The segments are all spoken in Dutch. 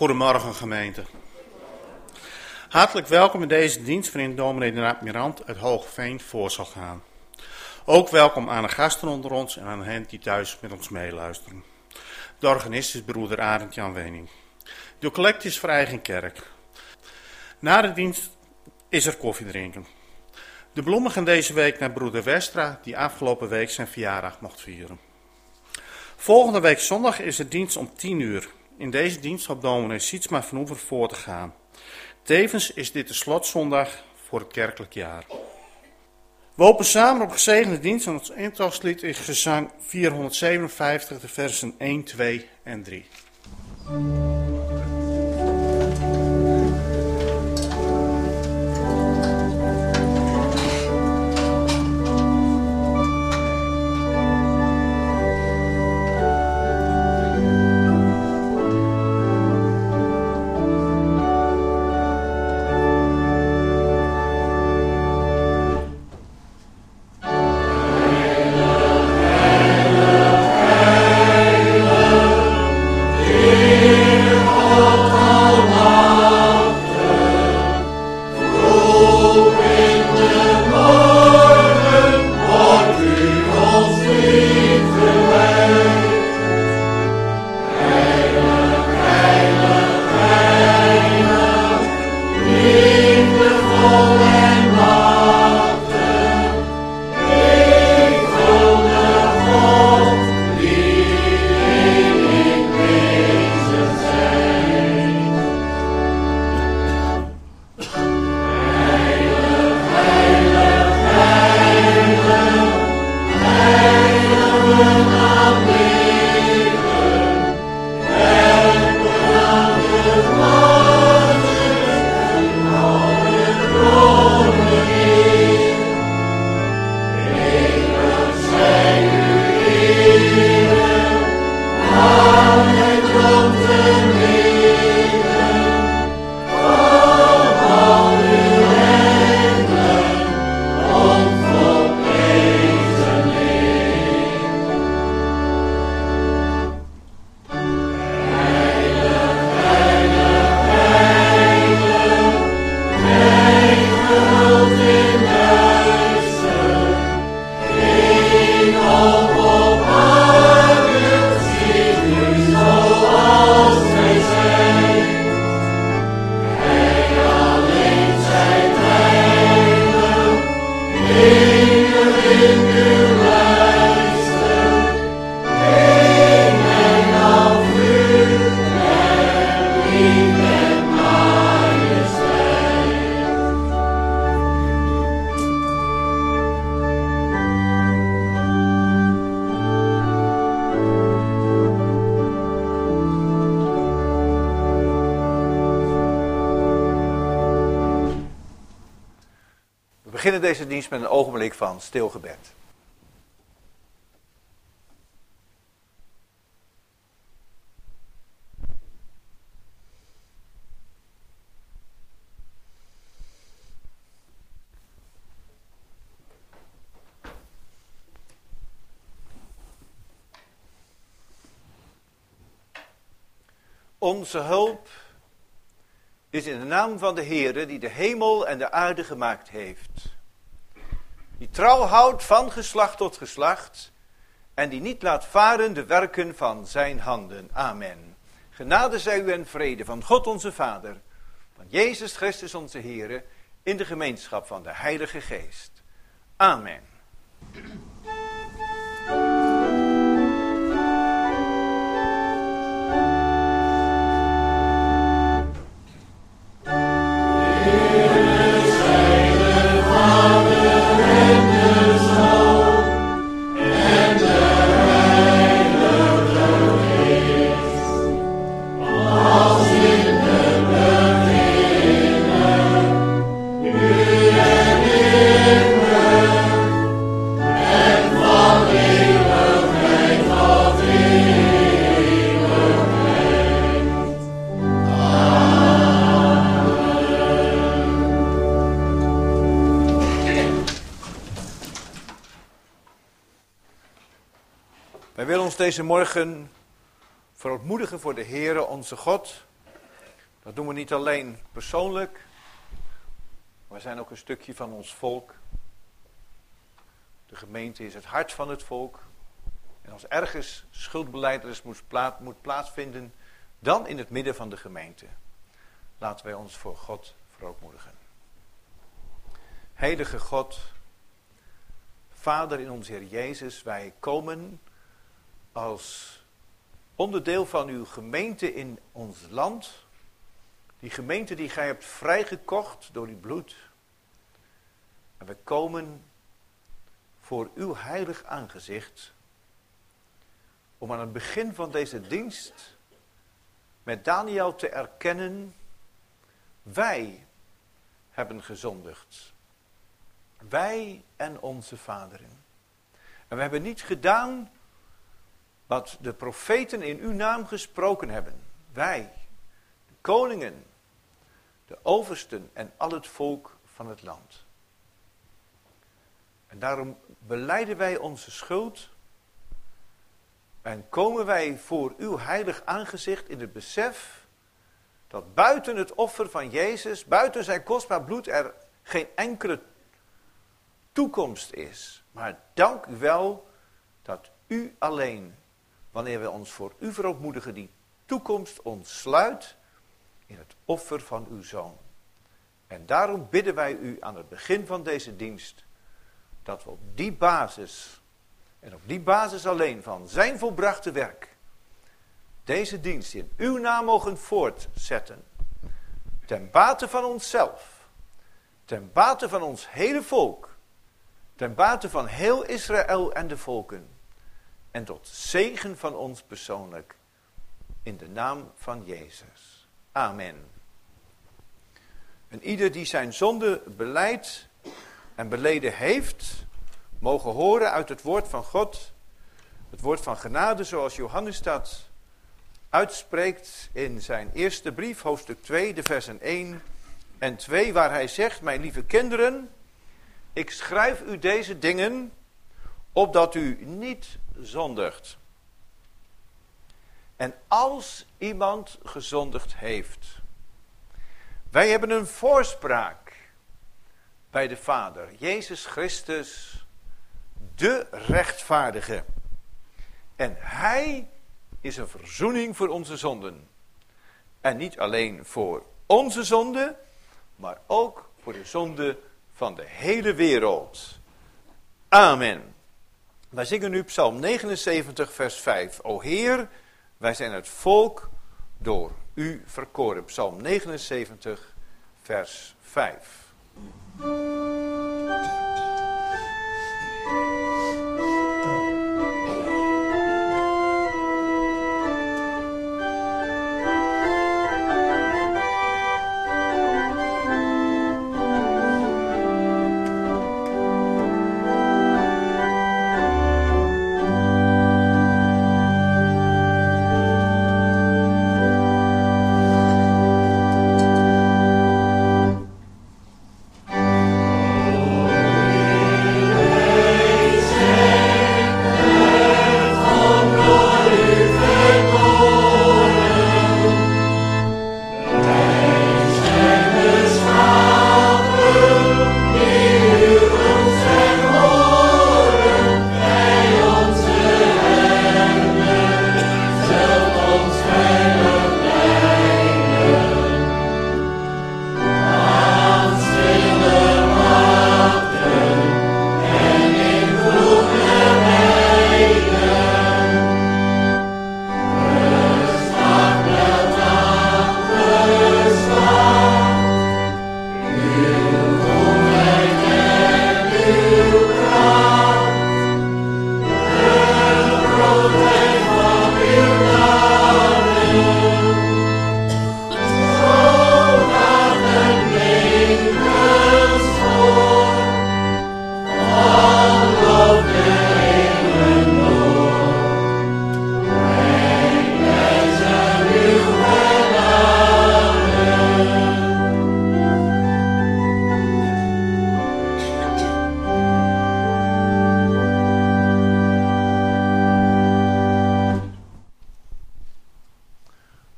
Goedemorgen gemeente. Hartelijk welkom in deze dienst waarin dominee de admirant uit Hoogeveen voor zal gaan. Ook welkom aan de gasten onder ons en aan hen die thuis met ons meeluisteren. De organist is broeder Arend Jan Wening. De collect is voor eigen kerk. Na de dienst is er koffie drinken. De bloemen gaan deze week naar broeder Westra, die afgelopen week zijn verjaardag mocht vieren. Volgende week zondag is de dienst om 10 uur. In deze dienst hoopt dominee Sietsma van Oever voor te gaan. Tevens is dit de slotzondag voor het kerkelijk jaar. We hopen samen op gezegende dienst en ons intochtlied is gezang 457, de versen 1, 2 en 3. We beginnen deze dienst met een ogenblik van stil gebed. Onze hulp is in de naam van de Heere die de hemel en de aarde gemaakt heeft. Die trouw houdt van geslacht tot geslacht en die niet laat varen de werken van zijn handen. Amen. Genade zij u en vrede van God onze Vader, van Jezus Christus onze Heere, in de gemeenschap van de Heilige Geest. Amen. Wij willen ons deze morgen verootmoedigen voor de Heere onze God Dat doen we niet alleen persoonlijk, maar we zijn ook een stukje van ons volk. De gemeente is het hart van het volk. En als ergens schuldbelijdenis moet plaatsvinden, dan in het midden van de gemeente. Laten wij ons voor God verootmoedigen. Heilige God, Vader in onze Heer Jezus, wij komen als onderdeel van uw gemeente in ons land. Die gemeente die gij hebt vrijgekocht door uw bloed. En we komen voor uw heilig aangezicht om aan het begin van deze dienst met Daniel te erkennen, wij hebben gezondigd. Wij en onze vaderen. En we hebben niet gedaan wat de profeten in uw naam gesproken hebben. Wij, de koningen, de oversten en al het volk van het land. En daarom belijden wij onze schuld en komen wij voor uw heilig aangezicht in het besef dat buiten het offer van Jezus, buiten zijn kostbaar bloed er geen enkele toekomst is. Maar dank u wel dat u alleen, wanneer we ons voor u verootmoedigen, die toekomst ontsluit in het offer van uw Zoon. En daarom bidden wij u aan het begin van deze dienst, dat we op die basis, en op die basis alleen van zijn volbrachte werk, deze dienst in uw naam mogen voortzetten. Ten bate van onszelf, ten bate van ons hele volk, ten bate van heel Israël en de volken. En tot zegen van ons persoonlijk. In de naam van Jezus. Amen. En ieder die zijn zonde belijdt en beleden heeft, mogen horen uit het woord van God. Het woord van genade zoals Johannes dat uitspreekt in zijn eerste brief, hoofdstuk 2, de versen 1 en 2, waar hij zegt: mijn lieve kinderen, ik schrijf u deze dingen, opdat u niet zondigt. En als iemand gezondigd heeft, wij hebben een voorspraak bij de Vader, Jezus Christus, de rechtvaardige. En hij is een verzoening voor onze zonden. En niet alleen voor onze zonde, maar ook voor de zonde van de hele wereld. Amen. Wij zingen nu Psalm 79 vers 5. O Heer, wij zijn het volk door u verkoren. Psalm 79 vers 5.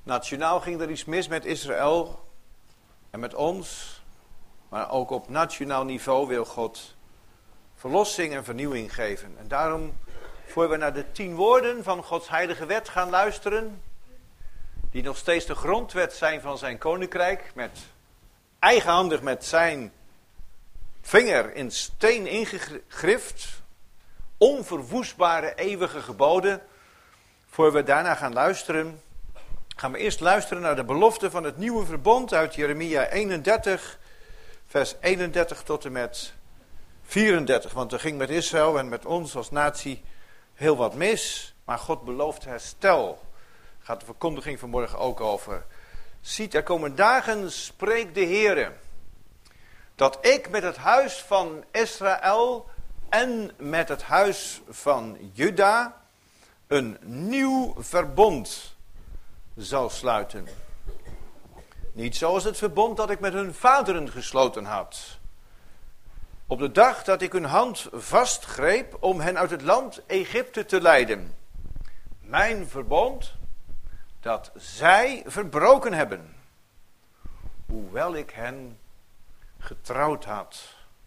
Nationaal ging er iets mis met Israël en met ons. Maar ook op nationaal niveau wil God verlossing en vernieuwing geven. En daarom, voor we naar de 10 woorden van Gods heilige wet gaan luisteren, die nog steeds de grondwet zijn van zijn koninkrijk, eigenhandig met zijn vinger in steen ingegrift, onverwoestbare eeuwige geboden. Voor we daarna gaan luisteren, gaan we eerst luisteren naar de belofte van het nieuwe verbond uit Jeremia 31, vers 31 tot en met 34. Want er ging met Israël en met ons als natie heel wat mis, maar God belooft herstel. Gaat de verkondiging vanmorgen ook over. Ziet, er komen dagen, spreekt de Heere, dat ik met het huis van Israël en met het huis van Juda een nieuw verbond zal sluiten. Niet zoals het verbond dat ik met hun vaderen gesloten had. Op de dag dat ik hun hand vastgreep om hen uit het land Egypte te leiden. Mijn verbond dat zij verbroken hebben, hoewel ik hen getrouwd had,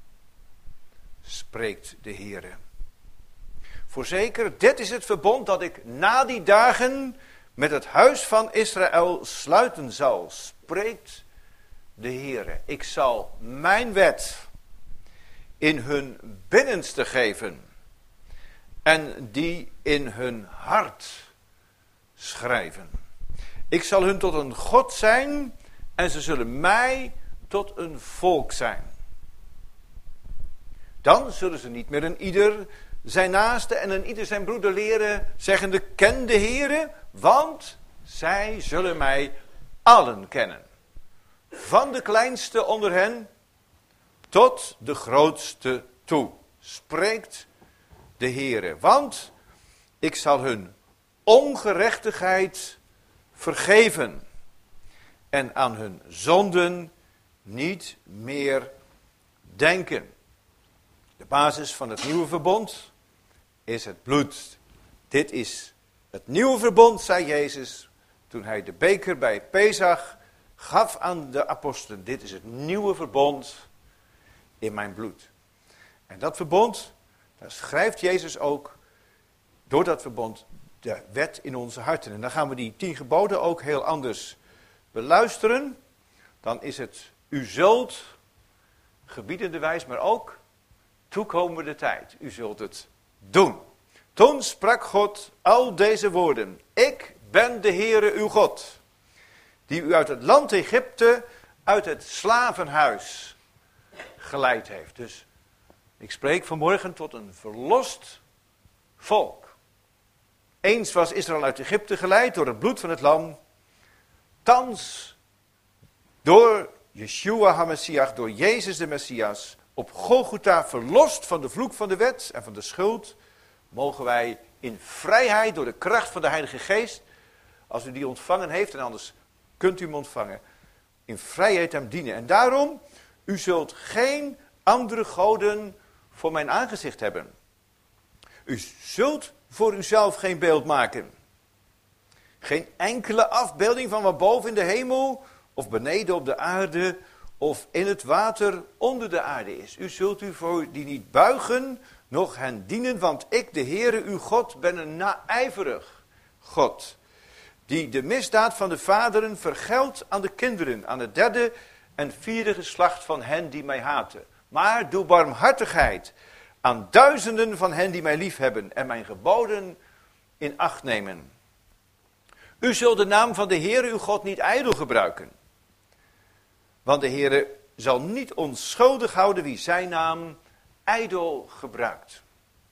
spreekt de Heere. Voorzeker, dit is het verbond dat ik na die dagen met het huis van Israël sluiten zal, spreekt de Heere. Ik zal mijn wet in hun binnenste geven en die in hun hart schrijven. Ik zal hun tot een God zijn en ze zullen mij tot een volk zijn. Dan zullen ze niet meer een ieder zijn naaste en een ieder zijn broeder leren, zeggende, ken de Heere, want zij zullen mij allen kennen. Van de kleinste onder hen tot de grootste toe, spreekt de Heere. Want ik zal hun ongerechtigheid vergeven en aan hun zonden niet meer denken. De basis van het nieuwe verbond is het bloed. Dit is het nieuwe verbond, zei Jezus, toen hij de beker bij Pesach gaf aan de apostelen. Dit is het nieuwe verbond in mijn bloed. En dat verbond, daar schrijft Jezus ook door dat verbond de wet in onze harten. En dan gaan we die 10 geboden ook heel anders beluisteren. Dan is het, u zult, gebiedende wijs, maar ook toekomende tijd. U zult het doen. Toen sprak God al deze woorden. Ik ben de Heere uw God, die u uit het land Egypte, uit het slavenhuis geleid heeft. Dus ik spreek vanmorgen tot een verlost volk. Eens was Israël uit Egypte geleid door het bloed van het lam. Thans door Yeshua HaMessiach, door Jezus de Messias, op Golgotha verlost van de vloek van de wet en van de schuld, mogen wij in vrijheid door de kracht van de Heilige Geest, als u die ontvangen heeft, en anders kunt u hem ontvangen, in vrijheid hem dienen. En daarom, u zult geen andere goden voor mijn aangezicht hebben. U zult voor uzelf geen beeld maken. Geen enkele afbeelding van wat boven in de hemel, of beneden op de aarde, of in het water onder de aarde is. U zult u voor die niet buigen, noch hen dienen, want ik, de Heere uw God, ben een naijverig God, die de misdaad van de vaderen vergeldt aan de kinderen, aan het 3e en 4e geslacht van hen die mij haten. Maar doe barmhartigheid aan duizenden van hen die mij liefhebben en mijn geboden in acht nemen. U zult de naam van de Heere uw God niet ijdel gebruiken. Want de Heere zal niet onschuldig houden wie zijn naam ijdel gebruikt.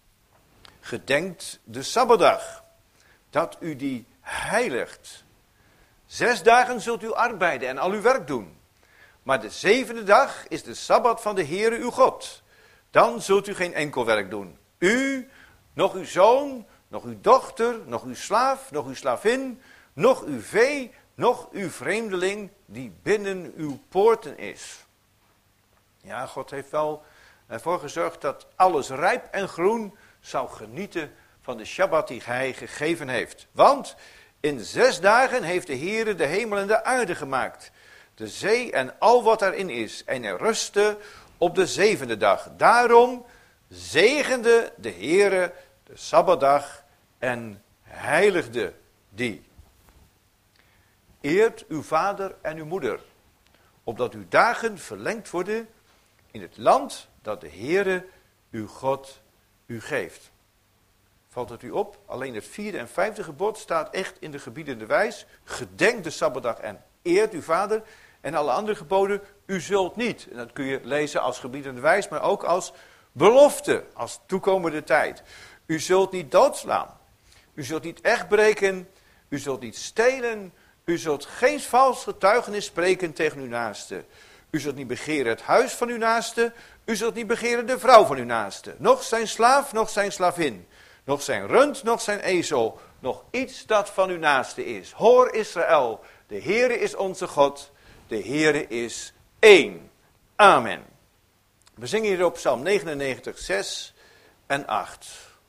Gedenkt de Sabbatdag, dat u die heiligt. 6 dagen zult u arbeiden en al uw werk doen. Maar de 7e dag is de Sabbat van de Heere uw God. Dan zult u geen enkel werk doen. U, nog uw zoon, nog uw dochter, nog uw slaaf, nog uw slavin, nog uw vee, nog uw vreemdeling die binnen uw poorten is. Ja, God heeft wel ervoor gezorgd dat alles rijp en groen zou genieten van de Shabbat die hij gegeven heeft. Want In 6 dagen heeft de Heere de hemel en de aarde gemaakt, de zee en al wat daarin is. En hij rustte op de 7e dag. Daarom zegende de Heere de Sabbatdag en heiligde die. Eert uw vader en uw moeder, opdat uw dagen verlengd worden in het land dat de Heere uw God u geeft. Valt het u op? Alleen het 4e en 5e gebod staat echt in de gebiedende wijs. Gedenk de Sabbatdag en eert uw vader. En alle andere geboden, u zult niet. En dat kun je lezen als gebiedende wijs, maar ook als belofte, als toekomende tijd. U zult niet doodslaan. U zult niet echt breken. U zult niet stelen. U zult geen vals getuigenis spreken tegen uw naaste. U zult niet begeren het huis van uw naaste. U zult niet begeren de vrouw van uw naaste. Nog zijn slaaf, nog zijn slavin. Nog zijn rund, nog zijn ezel. Nog iets dat van uw naaste is. Hoor Israël, de Heere is onze God. De Heere is één. Amen. We zingen hier op Psalm 99, 6 en 8.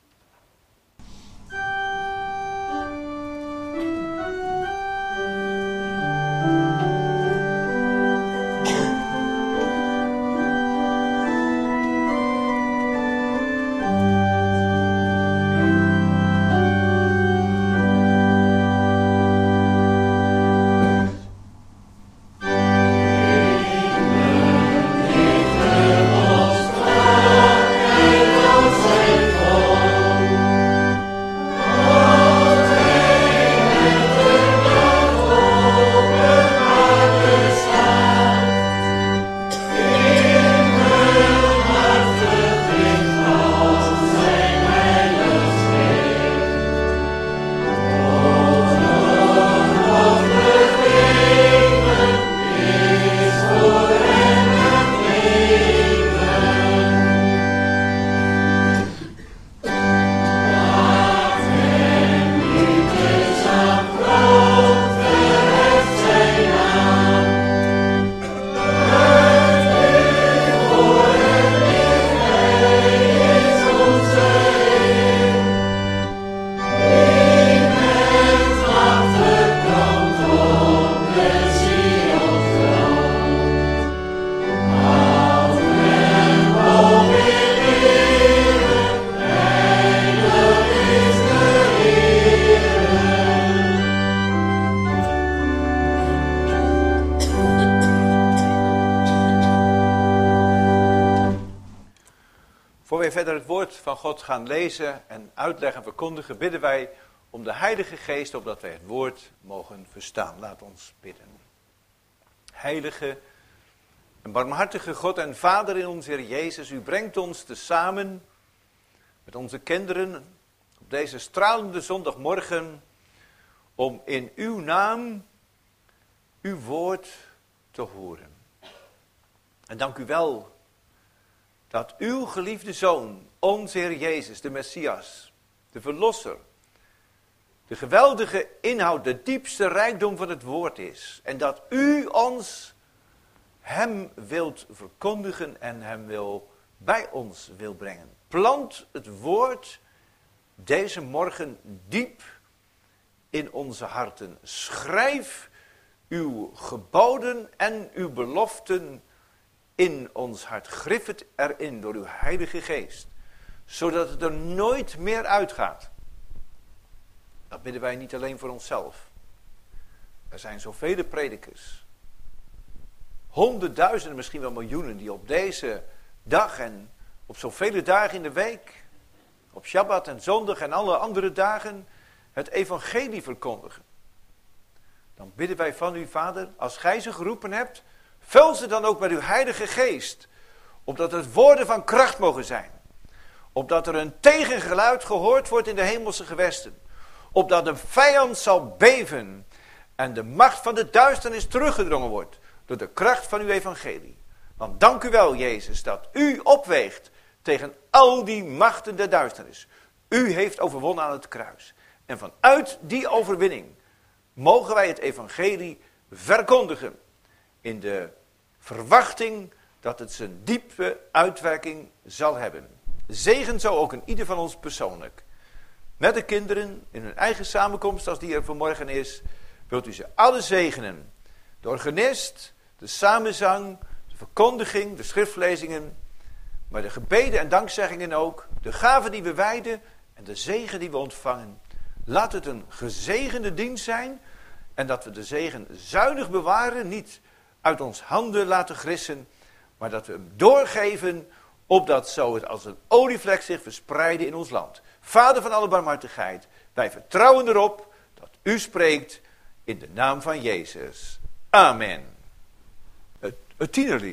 Voor wij verder het woord van God gaan lezen en uitleggen en verkondigen, bidden wij om de Heilige Geest, opdat wij het woord mogen verstaan. Laat ons bidden. Heilige en barmhartige God en Vader in onze Heer Jezus, u brengt ons tezamen met onze kinderen op deze stralende zondagmorgen om in uw naam uw woord te horen. En dank u wel dat uw geliefde Zoon, onze Heer Jezus, de Messias, de Verlosser, de geweldige inhoud, de diepste rijkdom van het woord is. En dat u ons hem wilt verkondigen en hem bij ons wil brengen. Plant het woord deze morgen diep in onze harten. Schrijf uw geboden en uw beloften in ons hart. Grif het erin door uw Heilige Geest, zodat het er nooit meer uitgaat. Dat bidden wij niet alleen voor onszelf. Er zijn zoveel predikers, honderdduizenden, misschien wel miljoenen, die op deze dag en op zoveel dagen in de week, op Shabbat en zondag en alle andere dagen, het evangelie verkondigen. Dan bidden wij van u, Vader, als gij ze geroepen hebt, vul ze dan ook met uw Heilige Geest, opdat het woorden van kracht mogen zijn. Opdat er een tegengeluid gehoord wordt in de hemelse gewesten. Opdat de vijand zal beven en de macht van de duisternis teruggedrongen wordt door de kracht van uw evangelie. Want dank u wel, Jezus, dat u opweegt tegen al die machten der duisternis. U heeft overwonnen aan het kruis. En vanuit die overwinning mogen wij het evangelie verkondigen in de verwachting dat het zijn diepe uitwerking zal hebben. Zegen zo ook in ieder van ons persoonlijk. met de kinderen in hun eigen samenkomst als die er vanmorgen is. Wilt u ze alle zegenen. De organist, de samenzang, de verkondiging, de schriftlezingen, maar de gebeden en dankzeggingen ook, de gaven die we wijden en de zegen die we ontvangen. Laat het een gezegende dienst zijn en dat we de zegen zuinig bewaren, niet uit ons handen laten grissen, maar dat we hem doorgeven, opdat zo het als een olievlek zich verspreiden in ons land. Vader van alle barmhartigheid, wij vertrouwen erop dat u spreekt in de naam van Jezus. Amen. Het tienerlied.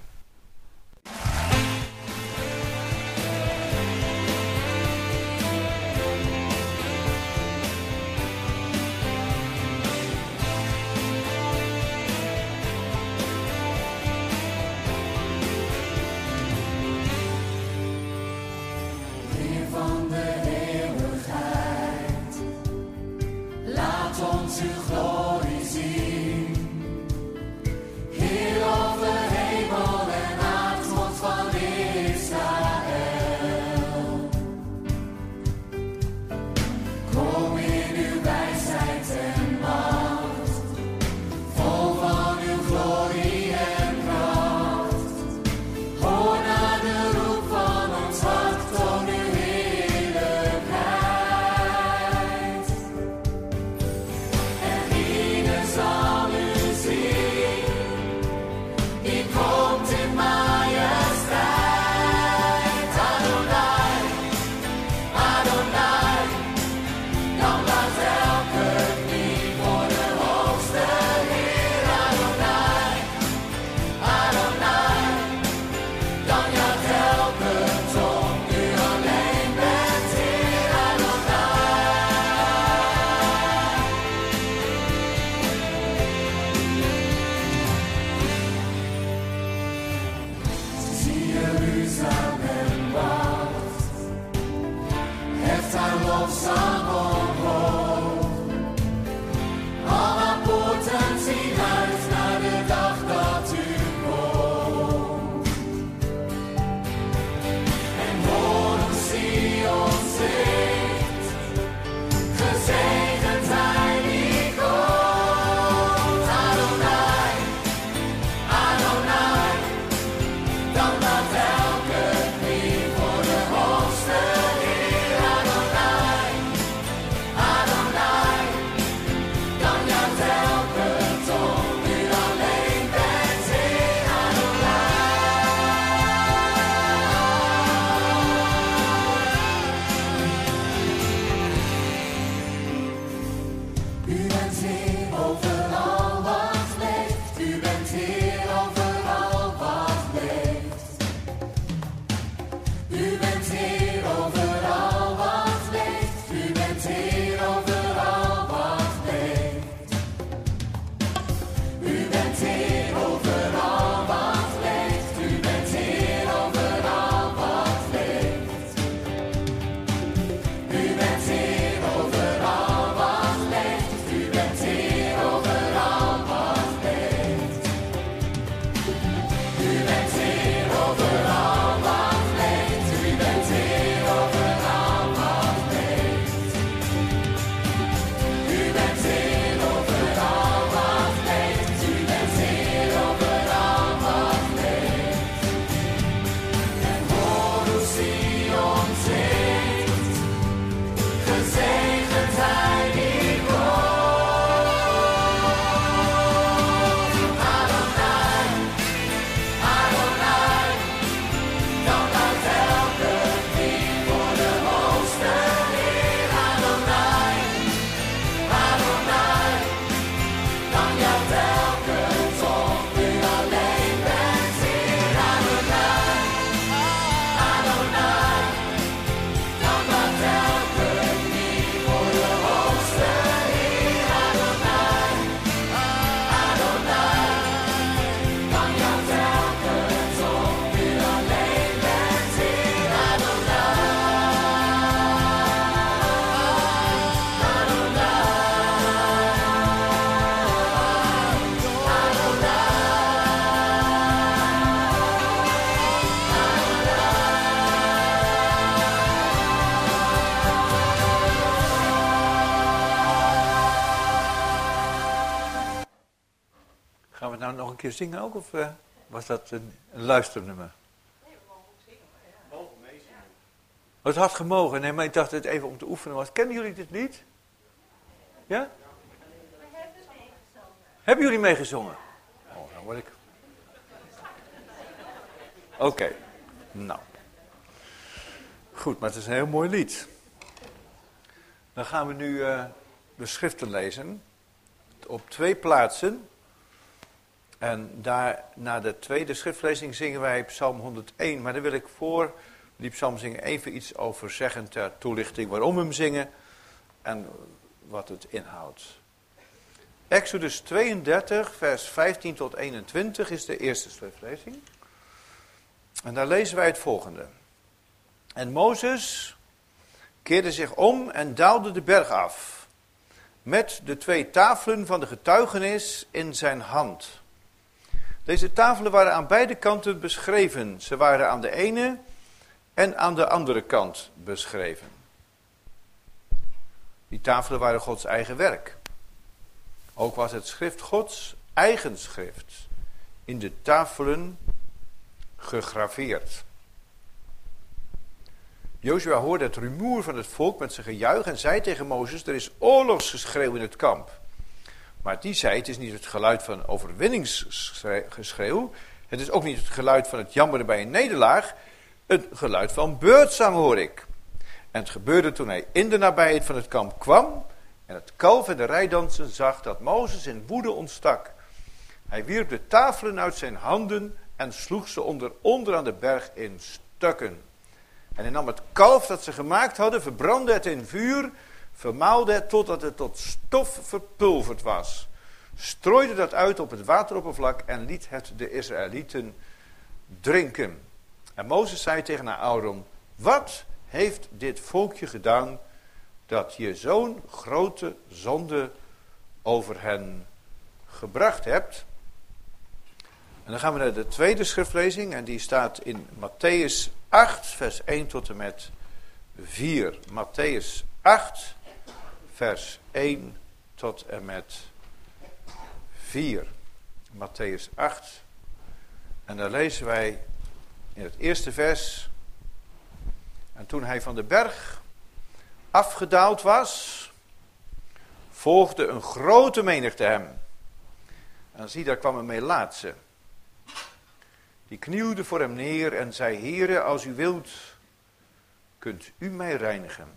Song. het nou nog een keer zingen ook? Of was dat een luisternummer? Nee, we mogen ook zingen. Maar ja. Mogen meezingen. Oh, het had gemogen. Nee, maar ik dacht dat het even om te oefenen was. Kennen jullie dit lied? Ja? We hebben meegezongen. Hebben jullie meegezongen? Oh, dan word ik... Oké. Nou. Goed, maar het is een heel mooi lied. Dan gaan we nu de schriften lezen. Op 2 plaatsen. En daar, na de tweede schriftlezing zingen wij Psalm 101. Maar daar wil ik voor die psalm zingen even iets over zeggen ter toelichting waarom we hem zingen en wat het inhoudt. Exodus 32, vers 15 tot 21 is de eerste schriftlezing. En daar lezen wij het volgende. En Mozes keerde zich om en daalde de berg af, met de 2 tafelen van de getuigenis in zijn hand. Deze tafelen waren aan beide kanten beschreven. Ze waren aan de ene en aan de andere kant beschreven. Die tafelen waren Gods eigen werk. Ook was het schrift Gods eigen schrift in de tafelen gegraveerd. Jozua hoorde het rumoer van het volk met zijn gejuich en zei tegen Mozes: er is oorlogsgeschreeuw in het kamp. Maar die zei: het is niet het geluid van overwinningsgeschreeuw. Het is ook niet het geluid van het jammeren bij een nederlaag. Het geluid van beurtzang hoor ik. En het gebeurde toen hij in de nabijheid van het kamp kwam en het kalf en de rijdansen zag, dat Mozes in woede ontstak. Hij wierp de tafelen uit zijn handen en sloeg ze onder aan de berg in stukken. En hij nam het kalf dat ze gemaakt hadden, verbrandde het in vuur, vermaalde het totdat het tot stof verpulverd was, strooide dat uit op het wateroppervlak en liet het de Israëlieten drinken. En Mozes zei tegen Aaron: wat heeft dit volkje gedaan, dat je zo'n grote zonde over hen gebracht hebt? En dan gaan we naar de tweede schriftlezing en die staat in Mattheüs 8, vers 1 tot en met 4. Mattheüs 8, vers 1 tot en met 4. Mattheüs 8. En daar lezen wij in het eerste vers: en toen hij van de berg afgedaald was, volgde een grote menigte hem. En zie, daar kwam een Melaatse. Die knielde voor hem neer en zei: Heere, als u wilt, kunt u mij reinigen.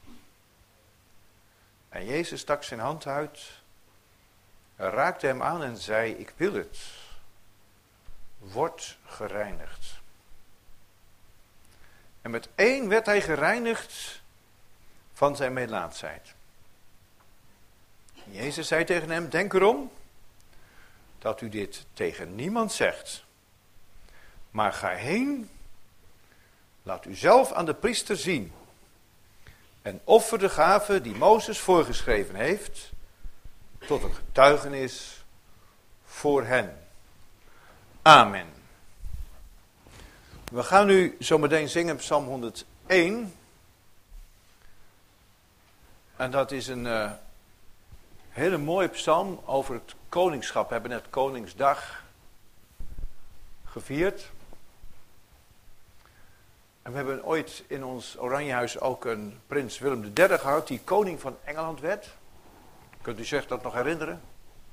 En Jezus stak zijn hand uit, raakte hem aan en zei: ik wil het. Word gereinigd. En met één werd hij gereinigd van zijn melaatsheid. Jezus zei tegen hem: denk erom dat u dit tegen niemand zegt. Maar ga heen, laat u zelf aan de priester zien. En offer de gave die Mozes voorgeschreven heeft, tot een getuigenis voor hen. Amen. We gaan nu zometeen zingen Psalm 101. En dat is een hele mooie psalm over het koningschap. We hebben net Koningsdag gevierd. En we hebben ooit in ons Oranjehuis ook een prins Willem III gehad, die koning van Engeland werd. Kunt u zich dat nog herinneren?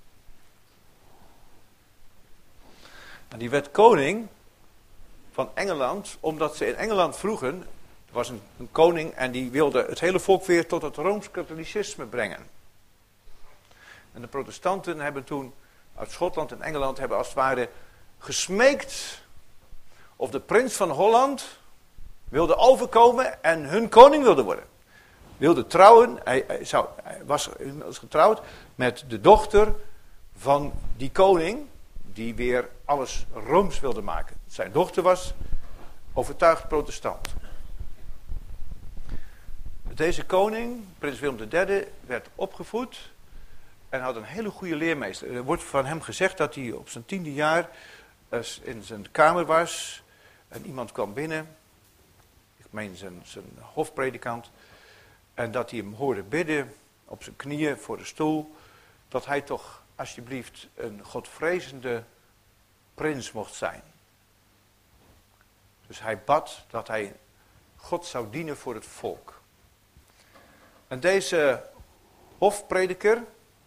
En die werd koning van Engeland, omdat ze in Engeland vroegen, er was een koning en die wilde het hele volk weer tot het Rooms-Katholicisme brengen. En de protestanten hebben toen uit Schotland en Engeland hebben als het ware gesmeekt of de prins van Holland wilde overkomen en hun koning wilde worden. Wilde trouwen, hij was getrouwd met de dochter van die koning die weer alles Rooms wilde maken. Zijn dochter was overtuigd protestant. Deze koning, prins Willem III, werd opgevoed en had een hele goede leermeester. Er wordt van hem gezegd dat hij op zijn 10e jaar in zijn kamer was en iemand kwam binnen, ik meen zijn hofpredikant, en dat hij hem hoorde bidden op zijn knieën voor de stoel, dat hij toch alsjeblieft een godvrezende prins mocht zijn. Dus hij bad dat hij God zou dienen voor het volk. En deze hofprediker,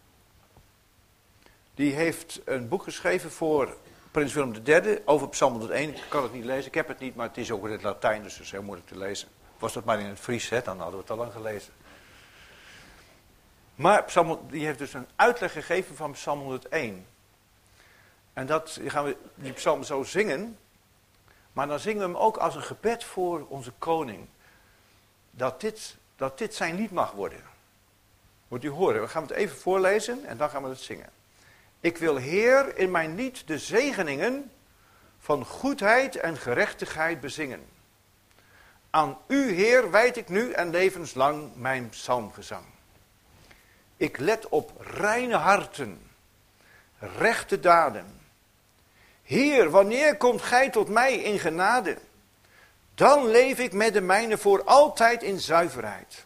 die heeft een boek geschreven voor prins Willem III over Psalm 101. Ik kan het niet lezen, ik heb het niet, maar het is ook in het Latijn, dus het is heel moeilijk te lezen. Was dat maar in het Fries, hè, dan hadden we het al lang gelezen. Maar die heeft dus een uitleg gegeven van Psalm 101. En dat gaan we die psalm zo zingen. Maar dan zingen we hem ook als een gebed voor onze koning. Dat dit zijn lied mag worden. Moet u horen, we gaan het even voorlezen en dan gaan we het zingen. Ik wil, Heer, in mijn lied de zegeningen van goedheid en gerechtigheid bezingen. Aan u, Heer, wijd ik nu en levenslang mijn psalmgezang. Ik let op reine harten, rechte daden. Heer, wanneer komt gij tot mij in genade? Dan leef ik met de mijne voor altijd in zuiverheid.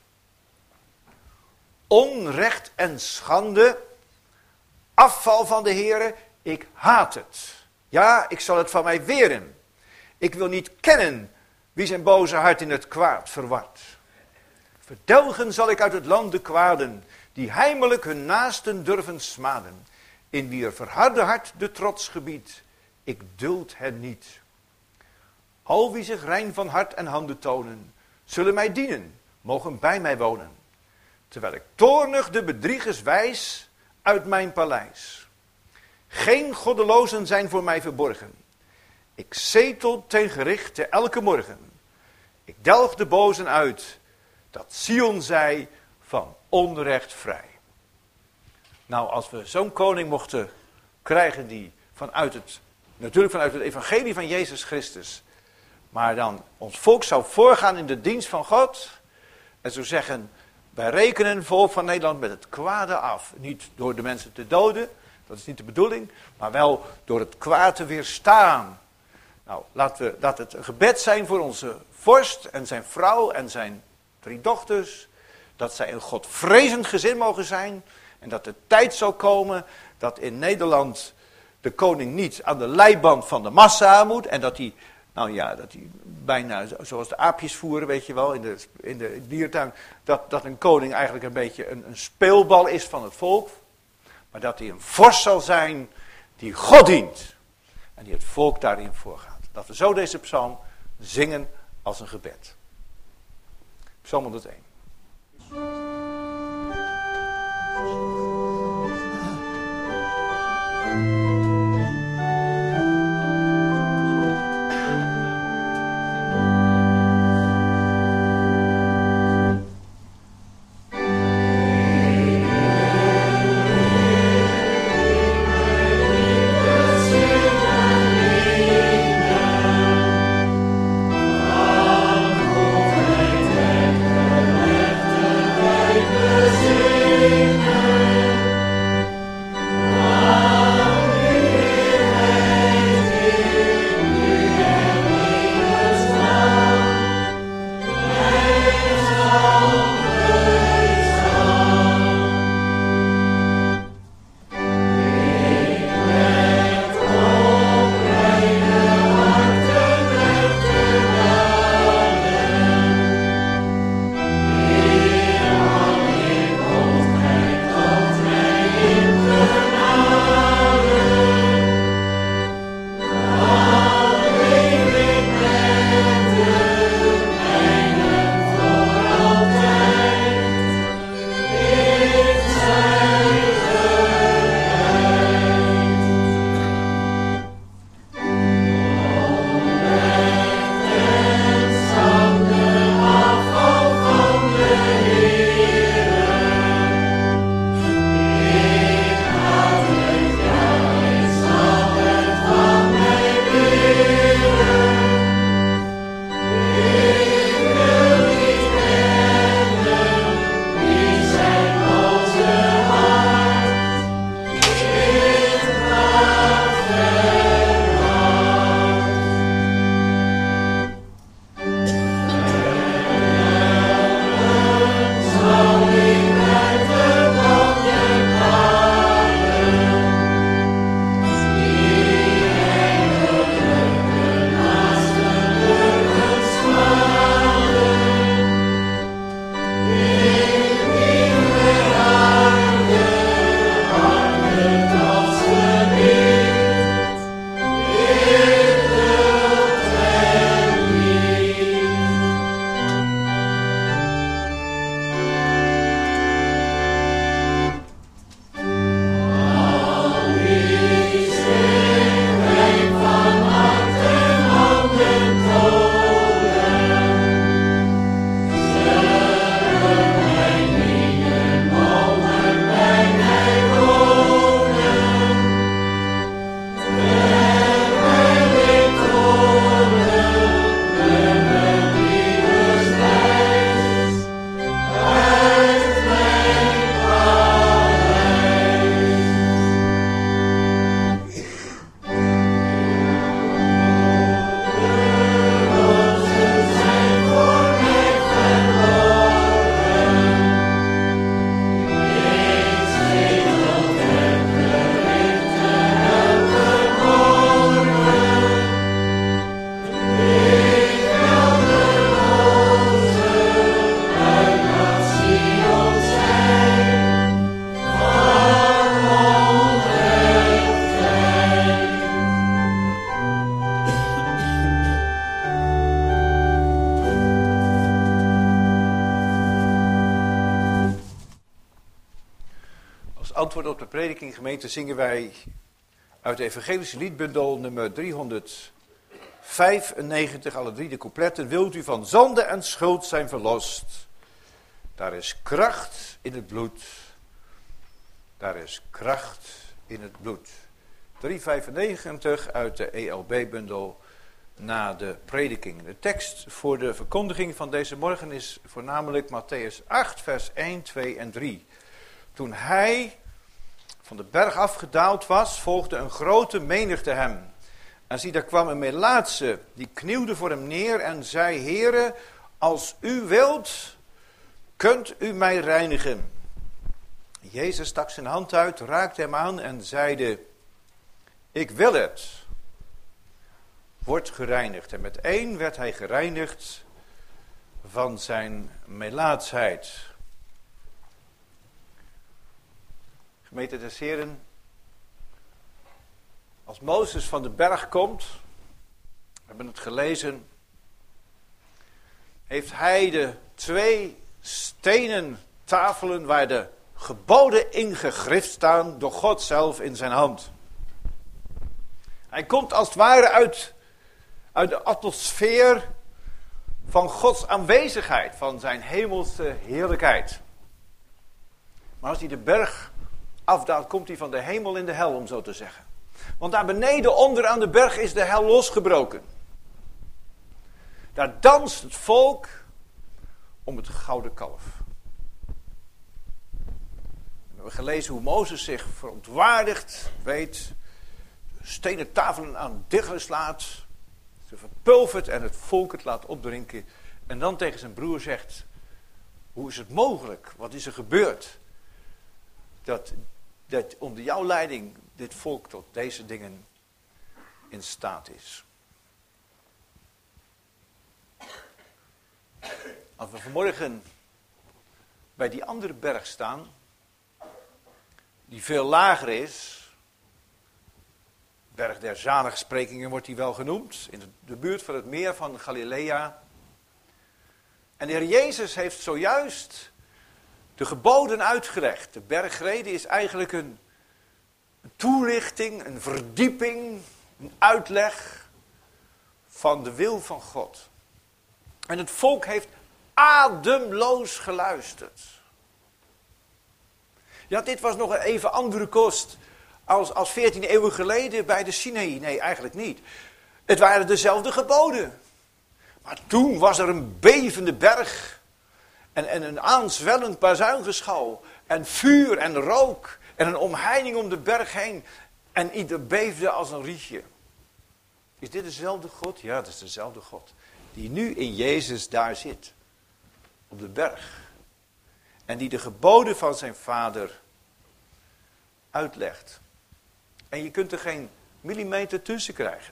Onrecht en schande, afval van de Heere, ik haat het. Ja, ik zal het van mij weren. Ik wil niet kennen wie zijn boze hart in het kwaad verwart. Verdelgen zal ik uit het land de kwaden, die heimelijk hun naasten durven smaden. In wier verharde hart de trots gebiedt, ik duld hen niet. Al wie zich rein van hart en handen tonen, zullen mij dienen, mogen bij mij wonen. Terwijl ik toornig de bedriegers wijs uit mijn paleis. Geen goddelozen zijn voor mij verborgen. Ik zetel ten gerichte elke morgen. Ik delg de bozen uit, dat Sion zij van onrecht vrij. Nou, als we zo'n koning mochten krijgen die natuurlijk vanuit het evangelie van Jezus Christus, maar dan ons volk zou voorgaan in de dienst van God en zou zeggen, wij rekenen volk van Nederland met het kwade af. Niet door de mensen te doden, dat is niet de bedoeling, maar wel door het kwaad te weerstaan. Nou, laat het een gebed zijn voor onze vorst en zijn vrouw en zijn 3 dochters, dat zij een godvrezend gezin mogen zijn en dat de tijd zal komen dat in Nederland de koning niet aan de leiband van de massa moet en dat hij bijna zoals de aapjes voeren, weet je wel, in de diertuin, dat een koning eigenlijk een beetje een speelbal is van het volk, maar dat hij een vorst zal zijn die God dient en die het volk daarin voorgaat. Dat we zo deze psalm zingen als een gebed. Psalm 101. antwoord op de prediking, gemeente, zingen wij uit de evangelische liedbundel nummer 395, alle 3 de coupletten. Wilt u van zonde en schuld zijn verlost? Daar is kracht in het bloed. Daar is kracht in het bloed. 395 uit de ELB-bundel na de prediking. De tekst voor de verkondiging van deze morgen is voornamelijk Mattheüs 8, vers 1, 2 en 3. Toen hij van de berg afgedaald was, volgde een grote menigte hem. En zie, daar kwam een melaatse, die knielde voor hem neer en zei: Heere, als u wilt, kunt u mij reinigen. Jezus stak zijn hand uit, raakte hem aan en zeide: Ik wil het. Word gereinigd. En met één werd hij gereinigd van zijn melaatsheid. Gemeente des Heren, als Mozes van de berg komt, we hebben het gelezen, heeft hij de 2 stenen tafelen waar de geboden in gegrift staan door God zelf in zijn hand. Hij komt als het ware uit de atmosfeer van Gods aanwezigheid, van zijn hemelse heerlijkheid. Maar als hij de berg afdaalt, komt hij van de hemel in de hel, om zo te zeggen. Want daar beneden onder aan de berg is de hel losgebroken. Daar danst het volk om het gouden kalf. We hebben gelezen hoe Mozes zich verontwaardigd weet, de stenen tafelen aan diggelen slaat, ze verpulvert en het volk het laat opdrinken. En dan tegen zijn broer zegt: hoe is het mogelijk? Wat is er gebeurd? Dat onder jouw leiding dit volk tot deze dingen in staat is. Als we vanmorgen bij die andere berg staan, die veel lager is, berg der zaligsprekingen wordt die wel genoemd, in de buurt van het meer van Galilea. En de Heer Jezus heeft zojuist de geboden uitgelegd. De bergrede is eigenlijk een toelichting, een verdieping, een uitleg van de wil van God. En het volk heeft ademloos geluisterd. Ja, dit was nog een even andere kost als 14 eeuwen geleden bij de Sinaï. Nee, eigenlijk niet. Het waren dezelfde geboden. Maar toen was er een bevende berg en een aanzwellend bazuingeschal en vuur en rook en een omheining om de berg heen. En ieder beefde als een rietje. Is dit dezelfde God? Ja, het is dezelfde God. Die nu in Jezus daar zit. Op de berg. En die de geboden van zijn vader uitlegt. En je kunt er geen millimeter tussen krijgen.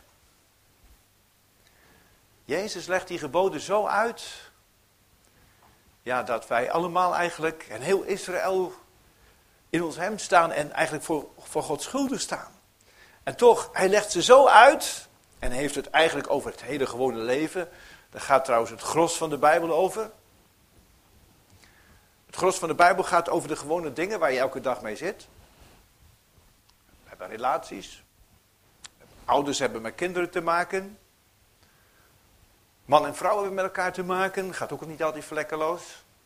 Jezus legt die geboden zo uit. Ja, dat wij allemaal eigenlijk, en heel Israël, in ons hem staan en eigenlijk voor God schuldig staan. En toch, hij legt ze zo uit en heeft het eigenlijk over het hele gewone leven. Daar gaat trouwens het gros van de Bijbel over. Het gros van de Bijbel gaat over de gewone dingen waar je elke dag mee zit. We hebben relaties. Ouders hebben met kinderen te maken. Man en vrouw hebben met elkaar te maken. Gaat ook niet altijd vlekkeloos.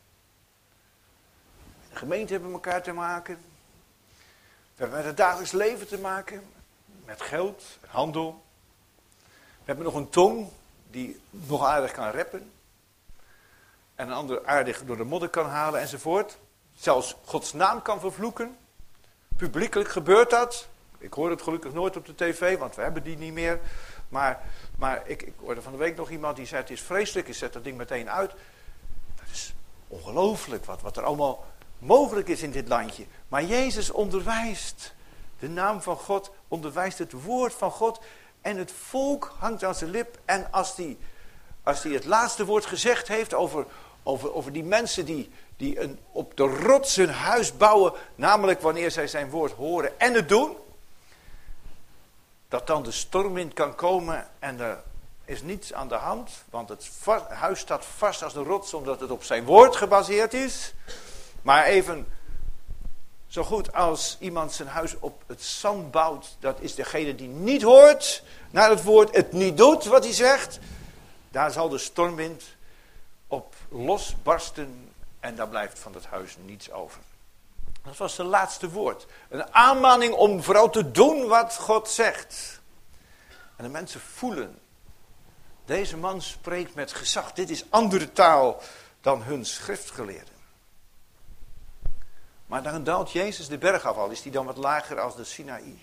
De gemeente hebben met elkaar te maken. We hebben met het dagelijks leven te maken. Met geld en handel. We hebben nog een tong die nog aardig kan reppen. En een ander aardig door de modder kan halen enzovoort. Zelfs Gods naam kan vervloeken. Publiekelijk gebeurt dat. Ik hoor het gelukkig nooit op de tv, want we hebben die niet meer. Maar ik hoorde van de week nog iemand die zei: het is vreselijk, ik zet dat ding meteen uit. Dat is ongelooflijk wat er allemaal mogelijk is in dit landje. Maar Jezus onderwijst de naam van God, onderwijst het woord van God. En het volk hangt aan zijn lip. En als die het laatste woord gezegd heeft over die mensen die op de rots hun huis bouwen, namelijk wanneer zij zijn woord horen en het doen, dat dan de stormwind kan komen en er is niets aan de hand, want het huis staat vast als een rots omdat het op zijn woord gebaseerd is. Maar even Zo goed als iemand zijn huis op het zand bouwt, dat is degene die niet hoort naar het woord, het niet doet wat hij zegt. Daar zal de stormwind op losbarsten en daar blijft van het huis niets over. Dat was het laatste woord. Een aanmaning om vooral te doen wat God zegt. En de mensen voelen, deze man spreekt met gezag. Dit is andere taal dan hun schriftgeleerden. Maar dan daalt Jezus de berg af, al is hij dan wat lager als de Sinaï.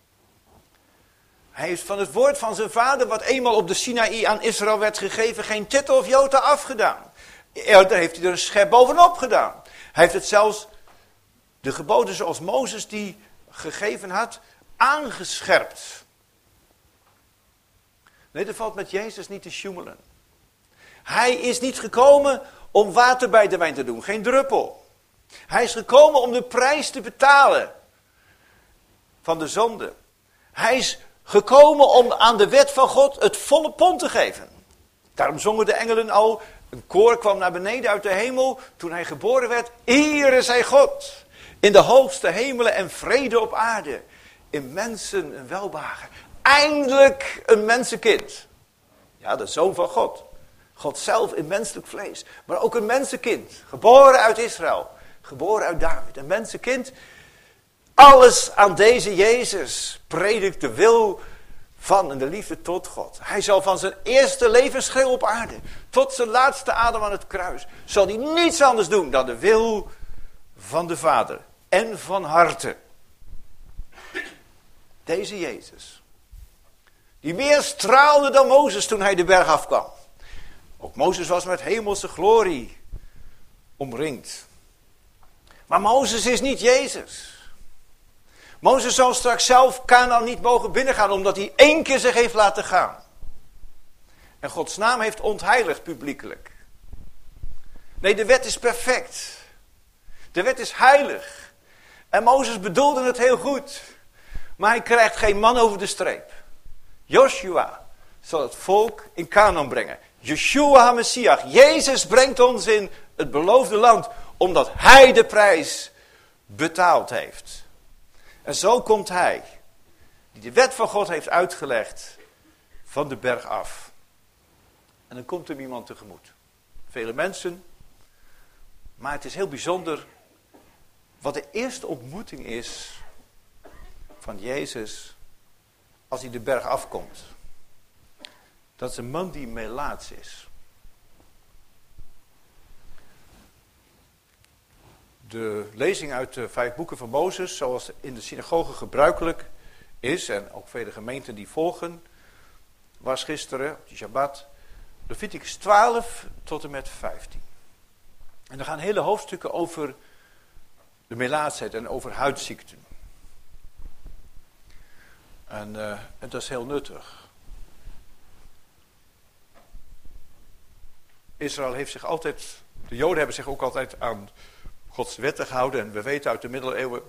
Hij heeft van het woord van zijn vader, wat eenmaal op de Sinaï aan Israël werd gegeven, geen titel of jota afgedaan. Daar heeft hij er een schep bovenop gedaan. Hij heeft het zelfs, de geboden zoals Mozes die gegeven had, aangescherpt. Nee, er valt met Jezus niet te sjoemelen. Hij is niet gekomen om water bij de wijn te doen, geen druppel. Hij is gekomen om de prijs te betalen van de zonde. Hij is gekomen om aan de wet van God het volle pond te geven. Daarom zongen de engelen al, een koor kwam naar beneden uit de hemel toen hij geboren werd. Ere zij God, in de hoogste hemelen en vrede op aarde. In mensen een welbehagen. Eindelijk een mensenkind. Ja, de zoon van God. God zelf in menselijk vlees. Maar ook een mensenkind. Geboren uit Israël. Geboren uit David. Een mensenkind. Alles aan deze Jezus predikt de wil van en de liefde tot God. Hij zal van zijn eerste levensschreeuw op aarde tot zijn laatste adem aan het kruis. Zal hij niets anders doen dan de wil van de Vader. En van harte. Deze Jezus. Die meer straalde dan Mozes toen hij de berg afkwam. Ook Mozes was met hemelse glorie omringd. Maar Mozes is niet Jezus. Mozes zal straks zelf Kanaan niet mogen binnengaan, omdat hij 1 keer zich heeft laten gaan. En Gods naam heeft ontheiligd publiekelijk. Nee, de wet is perfect. De wet is heilig. En Mozes bedoelde het heel goed. Maar hij krijgt geen man over de streep. Joshua zal het volk in Kanaan brengen. Yeshua HaMashiach. Jezus brengt ons in het beloofde land, omdat hij de prijs betaald heeft. En zo komt hij, die de wet van God heeft uitgelegd, van de berg af. En dan komt hem iemand tegemoet. Vele mensen. Maar het is heel bijzonder wat de eerste ontmoeting is van Jezus als hij de berg afkomt. Dat is een man die melaats is. De lezing uit de 5 boeken van Mozes, zoals in de synagoge gebruikelijk is, en ook vele gemeenten die volgen, was gisteren, op die Shabbat, Leviticus 12 tot en met 15. En er gaan hele hoofdstukken over de melaatsheid en over huidziekten. En dat is heel nuttig. Israël heeft zich altijd, de Joden hebben zich ook altijd aan Gods wetten gehouden. En we weten uit de middeleeuwen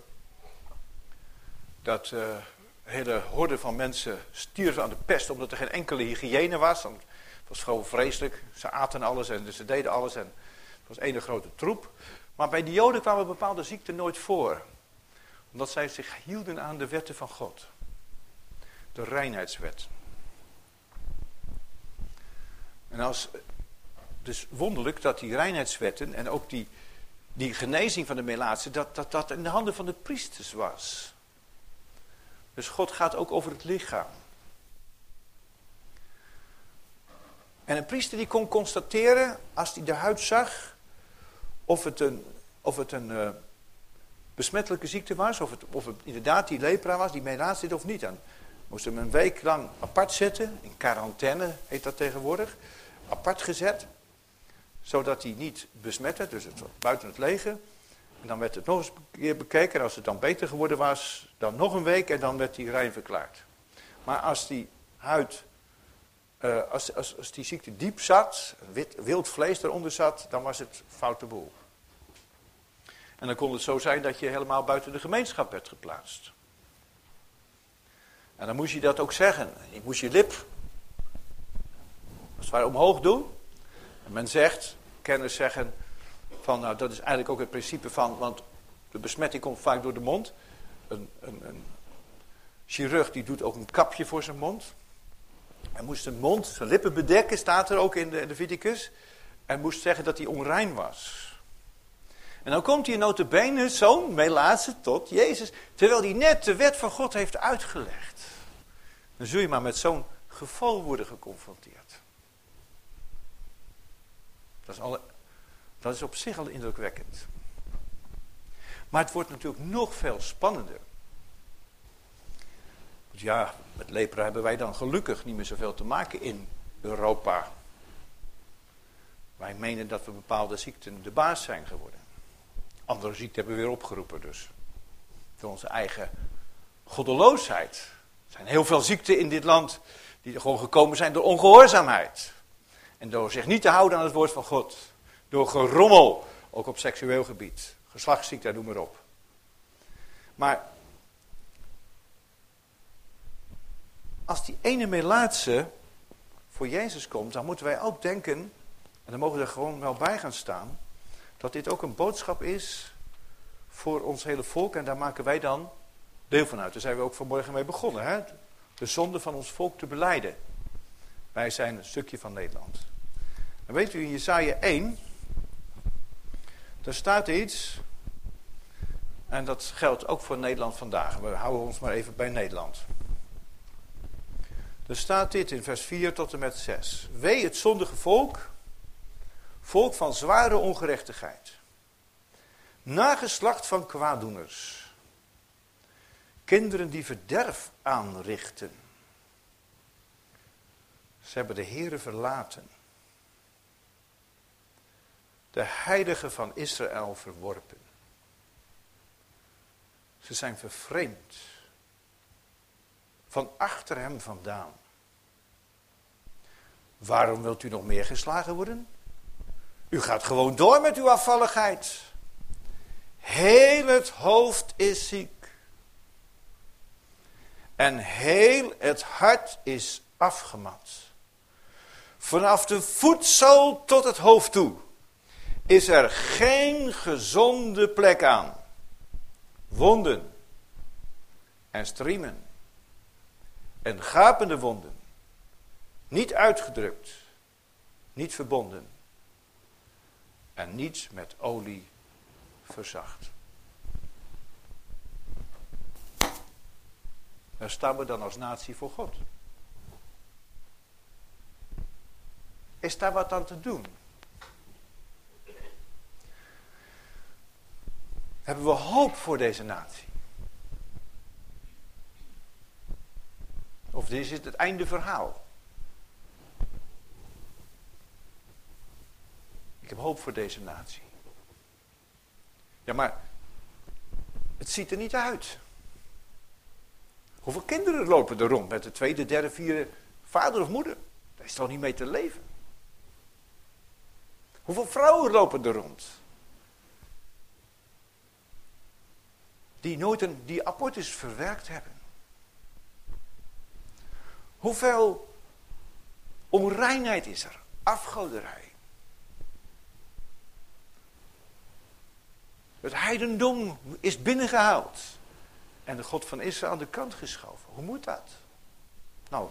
dat hele horden van mensen stierven aan de pest, omdat er geen enkele hygiëne was. Het was gewoon vreselijk. Ze aten alles en ze deden alles en het was één grote troep. Maar bij de Joden kwamen bepaalde ziekten nooit voor. Omdat zij zich hielden aan de wetten van God. De reinheidswet. En als, dus wonderlijk dat die reinheidswetten en ook die genezing van de melaatse, dat in de handen van de priesters was. Dus God gaat ook over het lichaam. En een priester die kon constateren, als hij de huid zag, of het een besmettelijke ziekte was, of het inderdaad die lepra was, die melaats zit of niet. Dan moest hem een week lang apart zetten, in quarantaine heet dat tegenwoordig, apart gezet, zodat hij niet besmette, dus het was buiten het leger. En dan werd het nog eens een keer bekeken en als het dan beter geworden was, dan nog een week en dan werd hij rein verklaard. Maar als die huid, als die ziekte diep zat, wild vlees eronder zat, dan was het foute boel. En dan kon het zo zijn dat je helemaal buiten de gemeenschap werd geplaatst. En dan moest je dat ook zeggen. Je moest je lip als het ware omhoog doen. En men zegt, kenners zeggen, van nou dat is eigenlijk ook het principe van, want De besmetting komt vaak door de mond. Een chirurg die doet ook een kapje voor zijn mond. Hij moest zijn lippen bedekken, staat er ook in de Leviticus. Hij moest zeggen dat hij onrein was. En dan komt hij nota bene, zo'n melaatse, tot Jezus, terwijl hij net de wet van God heeft uitgelegd. Dan zul je maar met zo'n geval worden geconfronteerd. Dat is op zich al indrukwekkend. Maar het wordt natuurlijk nog veel spannender. Want ja, met lepra hebben wij dan gelukkig niet meer zoveel te maken in Europa. Wij menen dat we bepaalde ziekten de baas zijn geworden. Andere ziekten hebben we weer opgeroepen dus. Door onze eigen goddeloosheid. Er zijn heel veel ziekten in dit land die er gewoon gekomen zijn door ongehoorzaamheid. En door zich niet te houden aan het woord van God. Door gerommel, ook op seksueel gebied. Geslachtsziekte, noem maar op. Maar als die ene melaatse voor Jezus komt, dan moeten wij ook denken, en dan mogen we er gewoon wel bij gaan staan, dat dit ook een boodschap is voor ons hele volk. En daar maken wij dan deel van uit. Daar zijn we ook vanmorgen mee begonnen. Hè? De zonde van ons volk te belijden. Wij zijn een stukje van Nederland. En weet u, in Jesaja 1, daar staat iets, en dat geldt ook voor Nederland vandaag. We houden ons maar even bij Nederland. Er staat dit in vers 4 tot en met 6. Wee het zondige volk, volk van zware ongerechtigheid. Nageslacht van kwaaddoeners. Kinderen die verderf aanrichten. Ze hebben de Heere verlaten. De heilige van Israël verworpen. Ze zijn vervreemd. Van achter hem vandaan. Waarom wilt u nog meer geslagen worden? U gaat gewoon door met uw afvalligheid. Heel het hoofd is ziek. En heel het hart is afgemat. Vanaf de voetzool tot het hoofd toe is er geen gezonde plek aan. Wonden en striemen en gapende wonden. Niet uitgedrukt, niet verbonden en niet met olie verzacht. Daar staan we dan als natie voor God. Is daar wat aan te doen? Hebben we hoop voor deze natie? Of is dit het einde verhaal? Ik heb hoop voor deze natie. Ja, maar het ziet er niet uit. Hoeveel kinderen lopen er rond met de tweede, derde, vierde vader of moeder? Daar is toch niet mee te leven? Hoeveel vrouwen lopen er rond? Die nooit die abortus verwerkt hebben. Hoeveel onreinheid is er? Afgoderij. Het heidendom is binnengehaald. En de God van Israël aan de kant geschoven. Hoe moet dat? Nou,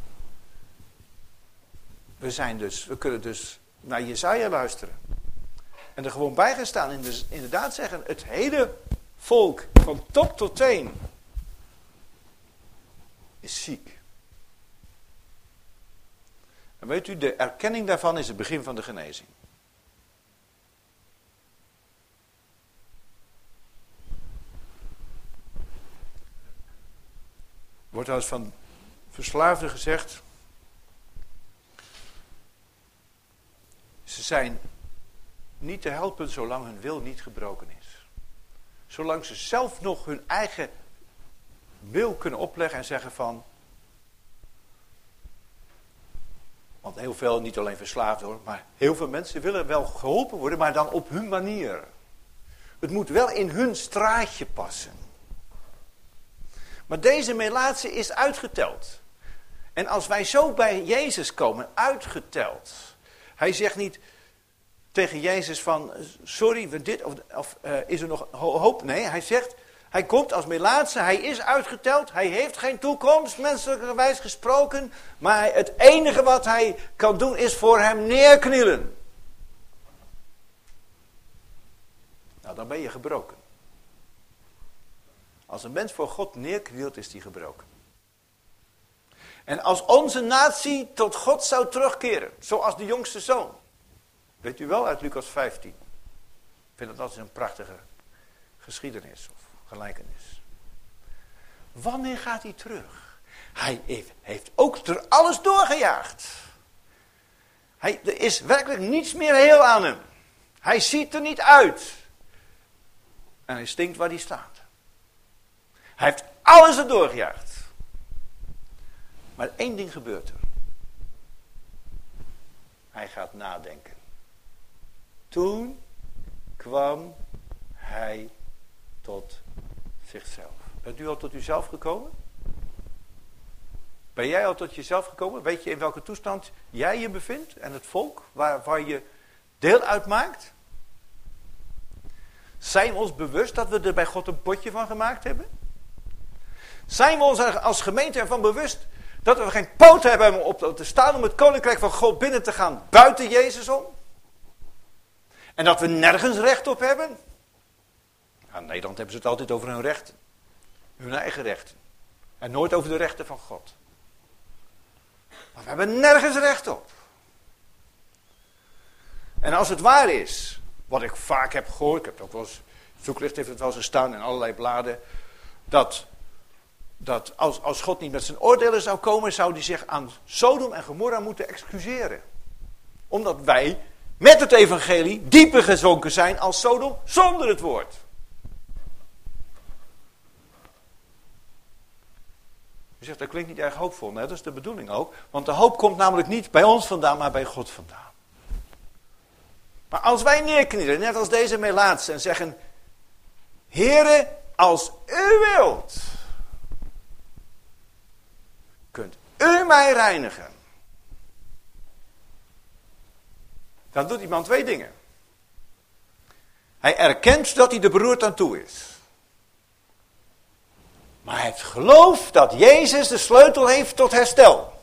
we kunnen dus naar Jesaja luisteren. En er gewoon bij gaan staan en dus inderdaad zeggen, het hele volk van top tot teen is ziek. En weet u, de erkenning daarvan is het begin van de genezing. Er wordt wel eens van verslaafden gezegd, ze zijn niet te helpen zolang hun wil niet gebroken is. Zolang ze zelf nog hun eigen wil kunnen opleggen en zeggen van, want heel veel, niet alleen verslaafden hoor, maar heel veel mensen willen wel geholpen worden, maar dan op hun manier. Het moet wel in hun straatje passen. Maar deze melaatse is uitgeteld. En als wij zo bij Jezus komen, uitgeteld. Hij zegt niet, tegen Jezus van, sorry, of is er nog hoop? Nee, hij zegt, hij komt als melaatse, hij is uitgeteld, hij heeft geen toekomst, menselijkerwijs gesproken, maar het enige wat hij kan doen is voor hem neerknielen. Nou, dan ben je gebroken. Als een mens voor God neerknielt, is die gebroken. En als onze natie tot God zou terugkeren, zoals de jongste zoon. Weet u wel uit Lucas 15. Ik vind dat altijd een prachtige geschiedenis of gelijkenis. Wanneer gaat hij terug? Hij heeft ook er alles doorgejaagd. Er is werkelijk niets meer heel aan hem. Hij ziet er niet uit. En hij stinkt waar hij staat. Hij heeft alles er doorgejaagd. Maar één ding gebeurt er. Hij gaat nadenken. Toen kwam hij tot zichzelf. Bent u al tot uzelf gekomen? Ben jij al tot jezelf gekomen? Weet je in welke toestand jij je bevindt en het volk waar je deel uitmaakt? Zijn we ons bewust dat we er bij God een potje van gemaakt hebben? Zijn we ons als gemeente ervan bewust dat we geen poot hebben om op te staan om het koninkrijk van God binnen te gaan buiten Jezus om? En dat we nergens recht op hebben? Nou, in Nederland hebben ze het altijd over hun rechten. Hun eigen rechten. En nooit over de rechten van God. Maar we hebben nergens recht op. En als het waar is, wat ik vaak heb gehoord, ik heb het ook wel eens, Zoeklicht heeft het wel eens gestaan in allerlei bladen, dat als God niet met zijn oordelen zou komen, zou hij zich aan Sodom en Gomorra moeten excuseren. Omdat wij met het evangelie dieper gezonken zijn als Sodom zonder het woord. U zegt, dat klinkt niet erg hoopvol. Nee, dat is de bedoeling ook. Want de hoop komt namelijk niet bij ons vandaan, maar bij God vandaan. Maar als wij neerknielen, net als deze melaatse, en zeggen, Heere, als u wilt, kunt u mij reinigen. Dan doet die man twee dingen. Hij erkent dat hij er beroerd aan toe is. Maar hij heeft geloof dat Jezus de sleutel heeft tot herstel.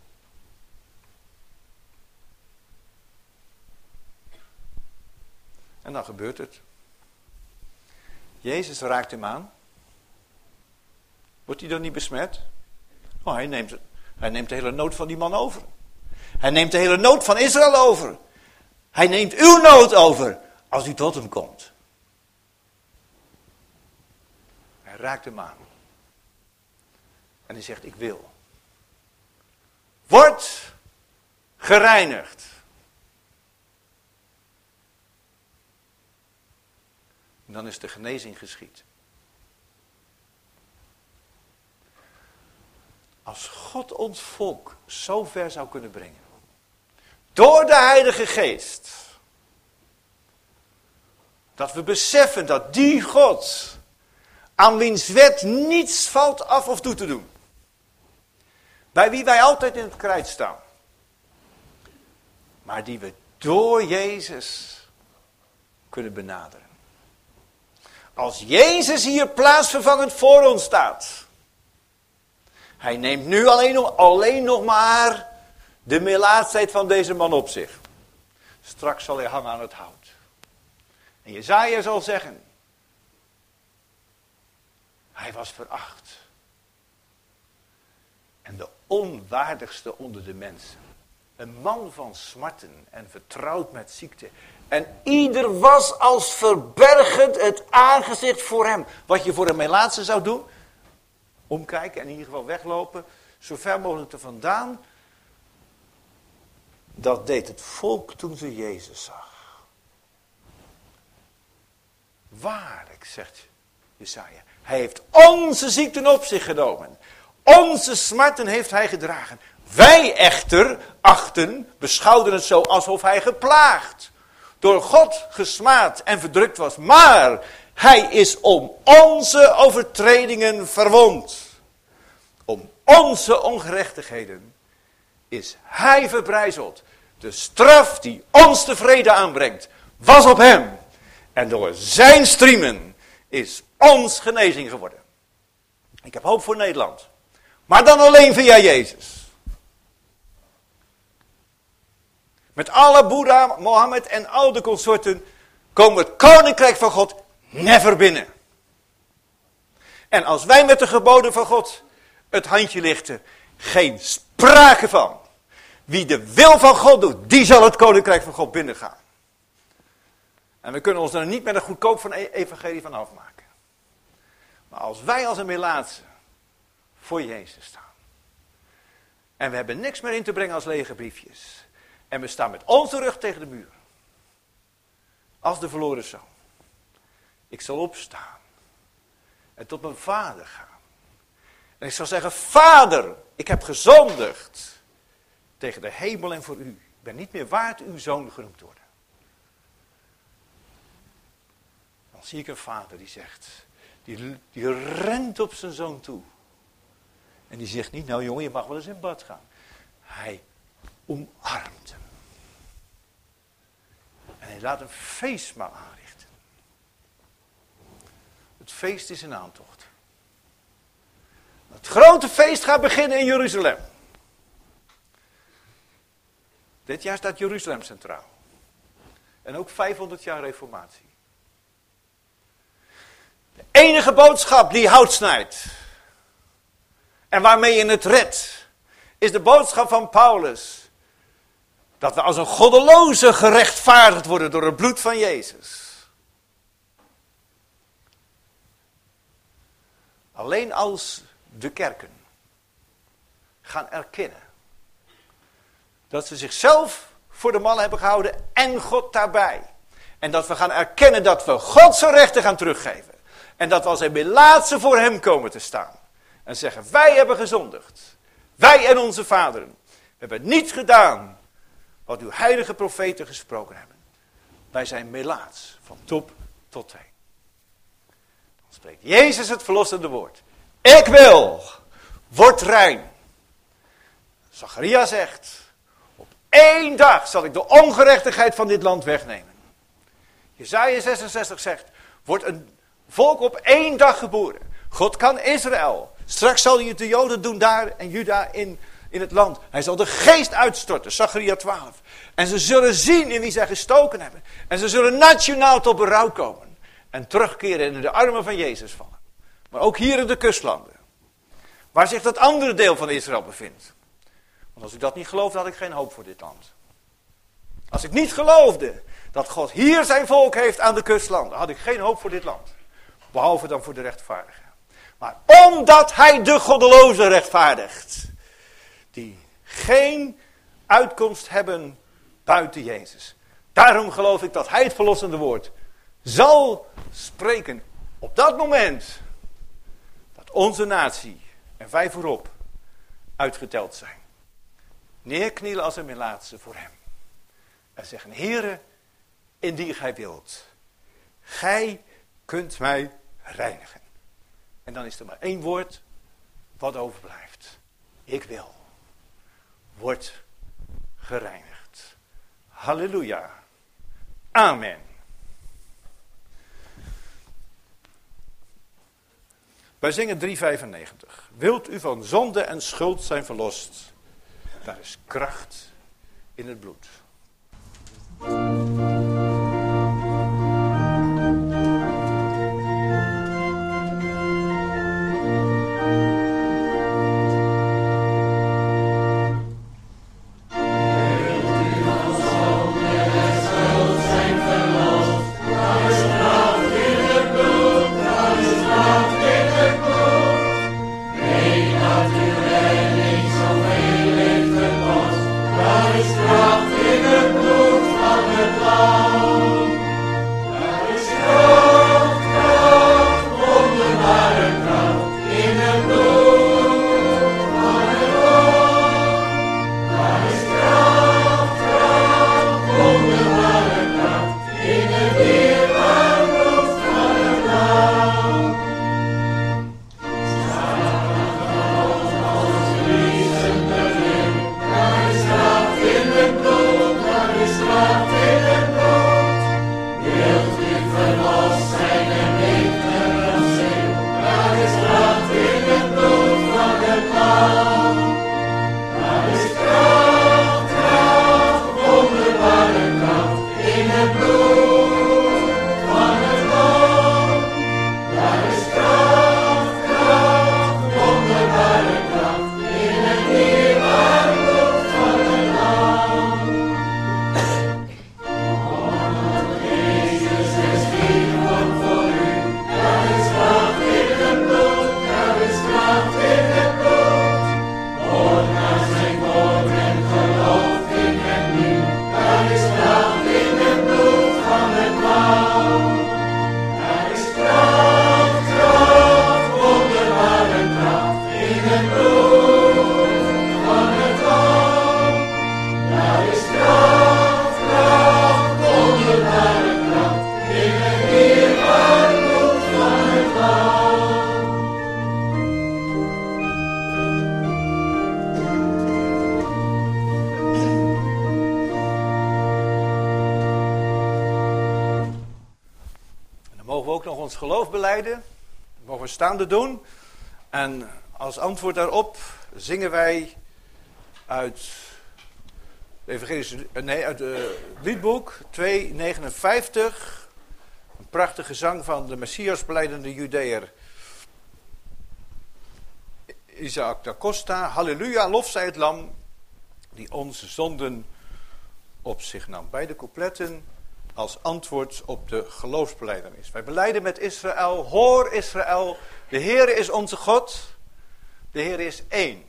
En dan gebeurt het. Jezus raakt hem aan. Wordt hij dan niet besmet? Oh, hij neemt de hele nood van die man over. Hij neemt de hele nood van Israël over. Hij neemt uw nood over als u tot hem komt. Hij raakt hem aan. En hij zegt, ik wil. Word gereinigd. En dan is de genezing geschied. Als God ons volk zo ver zou kunnen brengen. Door de Heilige Geest. Dat we beseffen dat die God, aan wiens wet niets valt af of toe te doen. Bij wie wij altijd in het krijt staan. Maar die we door Jezus kunnen benaderen. Als Jezus hier plaatsvervangend voor ons staat. Hij neemt nu alleen nog maar de melaatsheid van deze man op zich. Straks zal hij hangen aan het hout. En Jesaja zal zeggen. Hij was veracht. En de onwaardigste onder de mensen. Een man van smarten en vertrouwd met ziekte. En ieder was als verbergend het aangezicht voor hem. Wat je voor een melaatse zou doen. Omkijken en in ieder geval weglopen. Zo ver mogelijk er vandaan. Dat deed het volk toen ze Jezus zag. Waarlijk, zegt Jesaja. Hij heeft onze ziekten op zich genomen. Onze smarten heeft hij gedragen. Wij echter beschouwden het zo alsof hij geplaagd, door God gesmaad en verdrukt was. Maar hij is om onze overtredingen verwond. Om onze ongerechtigheden is hij verbrijzeld. De straf die ons de vrede aanbrengt, was op hem. En door zijn striemen is ons genezing geworden. Ik heb hoop voor Nederland. Maar dan alleen via Jezus. Met alle Boeddha, Mohammed en al de consorten komen het koninkrijk van God never binnen. En als wij met de geboden van God het handje lichten, geen sprake van. Wie de wil van God doet, die zal het koninkrijk van God binnengaan. En we kunnen ons er niet met een goedkoop van evangelie van afmaken. Maar als wij als een melaatse voor Jezus staan. En we hebben niks meer in te brengen als lege briefjes. En we staan met onze rug tegen de muur. Als de verloren zoon. Ik zal opstaan. En tot mijn vader gaan. En ik zal zeggen, Vader, ik heb gezondigd. Tegen de hemel en voor u. Ik ben niet meer waard uw zoon genoemd te worden. Dan zie ik een vader die zegt. Die rent op zijn zoon toe. En die zegt niet, nou jongen, je mag wel eens in bad gaan. Hij omarmt hem. En hij laat een feestmaal aanrichten. Het feest is in aantocht. Het grote feest gaat beginnen in Jeruzalem. Dit jaar staat Jeruzalem centraal. En ook 500 jaar reformatie. De enige boodschap die hout snijdt. En waarmee je het redt. Is de boodschap van Paulus. Dat we als een goddeloze gerechtvaardigd worden door het bloed van Jezus. Alleen als de kerken gaan erkennen. Dat ze zichzelf voor de mannen hebben gehouden en God daarbij. En dat we gaan erkennen dat we God zijn rechten gaan teruggeven. En dat we als een melaatse voor hem komen te staan. En zeggen, wij hebben gezondigd. Wij en onze vaderen. We hebben niet gedaan wat uw heilige profeten gesproken hebben. Wij zijn melaats, van top tot teen. Dan spreekt Jezus het verlossende woord. Ik wil, word rein. Zacharia zegt, op 1 dag zal ik de ongerechtigheid van dit land wegnemen. Jesaja 66 zegt, wordt een volk op 1 dag geboren. God kan Israël. Straks zal hij het de Joden doen daar en Juda in het land. Hij zal de geest uitstorten, Zacharia 12. En ze zullen zien in wie zij gestoken hebben. En ze zullen nationaal tot berouw komen. En terugkeren en in de armen van Jezus vallen. Maar ook hier in de kustlanden. Waar zich dat andere deel van Israël bevindt. Want als ik dat niet geloofde, had ik geen hoop voor dit land. Als ik niet geloofde dat God hier zijn volk heeft aan de kustlanden, had ik geen hoop voor dit land. Behalve dan voor de rechtvaardigen. Maar omdat hij de goddelozen rechtvaardigt. Die geen uitkomst hebben buiten Jezus. Daarom geloof ik dat hij het verlossende woord zal spreken. Op dat moment dat onze natie en wij voorop uitgeteld zijn. Neerknielen als een melaatse voor hem. En zeggen, Heere, indien gij wilt. Gij kunt mij reinigen. En dan is er maar 1 woord wat overblijft. Ik wil. Word gereinigd. Halleluja. Amen. Wij zingen 395. Wilt u van zonde en schuld zijn verlost? Daar is kracht in het bloed. Kracht in het bloed van het lam. nog ons geloof belijden. Dat mogen we staande doen. En als antwoord daarop zingen wij uit uit het liedboek 259. Een prachtige zang van de Messias belijdende Judeër Isaac da Costa. Halleluja, lof zij het lam die onze zonden op zich nam. Beide coupletten als antwoord op de geloofsbelijdenis. Wij belijden met Israël, hoor Israël, de Heere is onze God, de Heere is één.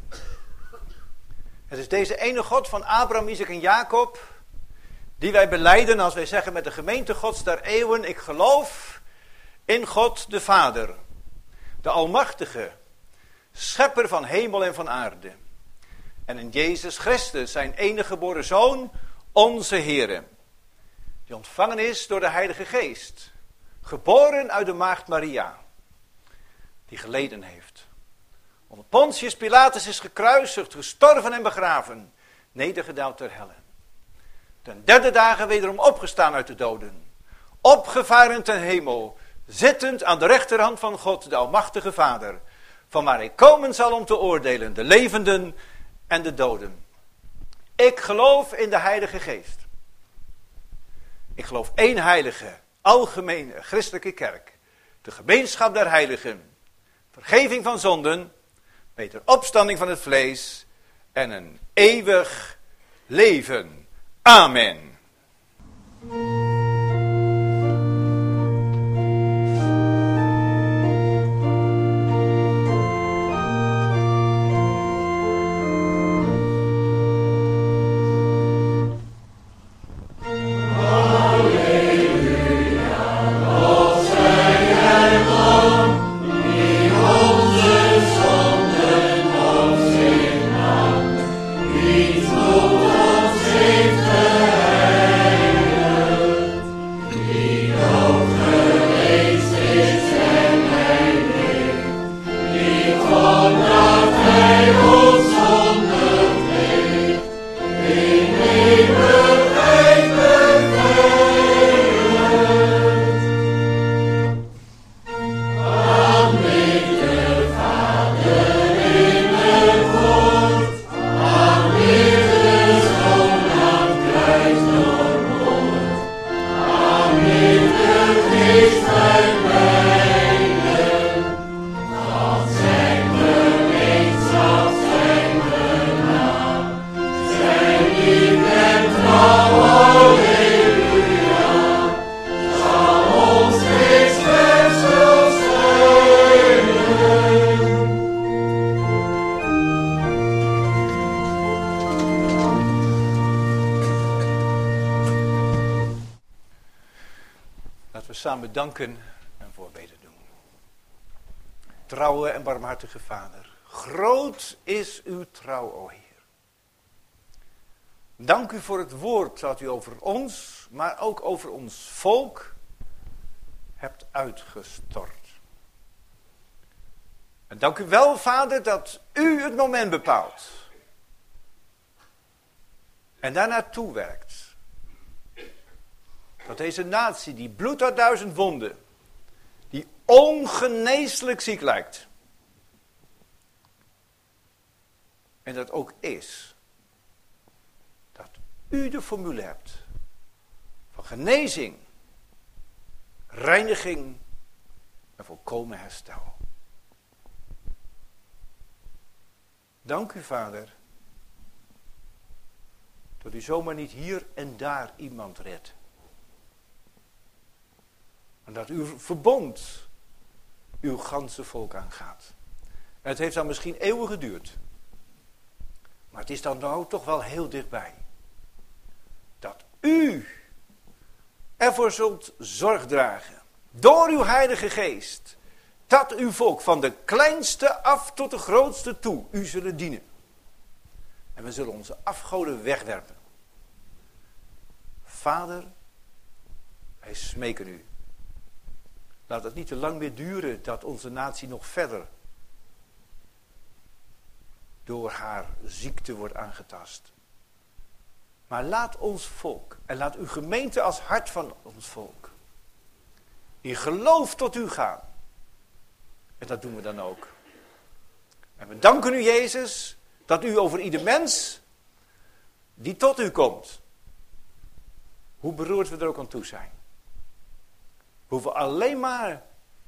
Het is deze ene God van Abraham, Isaac en Jacob, die wij belijden als wij zeggen met de gemeente Gods der eeuwen, ik geloof in God de Vader, de Almachtige, schepper van hemel en van aarde. En in Jezus Christus, zijn enige geboren Zoon, onze Heere, die ontvangen is door de Heilige Geest, geboren uit de maagd Maria, die geleden heeft. Onder Pontius Pilatus is gekruisigd, gestorven en begraven, nedergedaald ter helle. Ten derde dagen wederom opgestaan uit de doden, opgevaren ten hemel, zittend aan de rechterhand van God, de Almachtige Vader, van waar hij komen zal om te oordelen, de levenden en de doden. Ik geloof in de Heilige Geest. Ik geloof één heilige, algemene, christelijke kerk, de gemeenschap der heiligen, vergeving van zonden, wederopstanding van het vlees en een eeuwig leven. Amen. Samen danken en voorbeden doen. Trouwe en barmhartige Vader, groot is uw trouw, o Heer. Dank u voor het woord dat u over ons, maar ook over ons volk hebt uitgestort. En dank u wel, Vader, dat u het moment bepaalt. En daarnaartoe werkt. Dat deze natie, die bloedt uit 1000 wonden, die ongeneeslijk ziek lijkt. En dat ook is. Dat u de formule hebt van genezing, reiniging en volkomen herstel. Dank u, Vader, dat u zomaar niet hier en daar iemand redt. En dat uw verbond uw ganse volk aangaat. En het heeft dan misschien eeuwen geduurd. Maar het is dan nou toch wel heel dichtbij. Dat u ervoor zult zorg dragen. Door uw Heilige Geest. Dat uw volk van de kleinste af tot de grootste toe u zullen dienen. En we zullen onze afgoden wegwerpen. Vader, wij smeken u. Laat het niet te lang meer duren dat onze natie nog verder door haar ziekte wordt aangetast. Maar laat ons volk en laat uw gemeente als hart van ons volk in geloof tot u gaan. En dat doen we dan ook. En we danken u, Jezus, dat u over ieder mens die tot u komt, hoe beroerd we er ook aan toe zijn, we hoeven alleen maar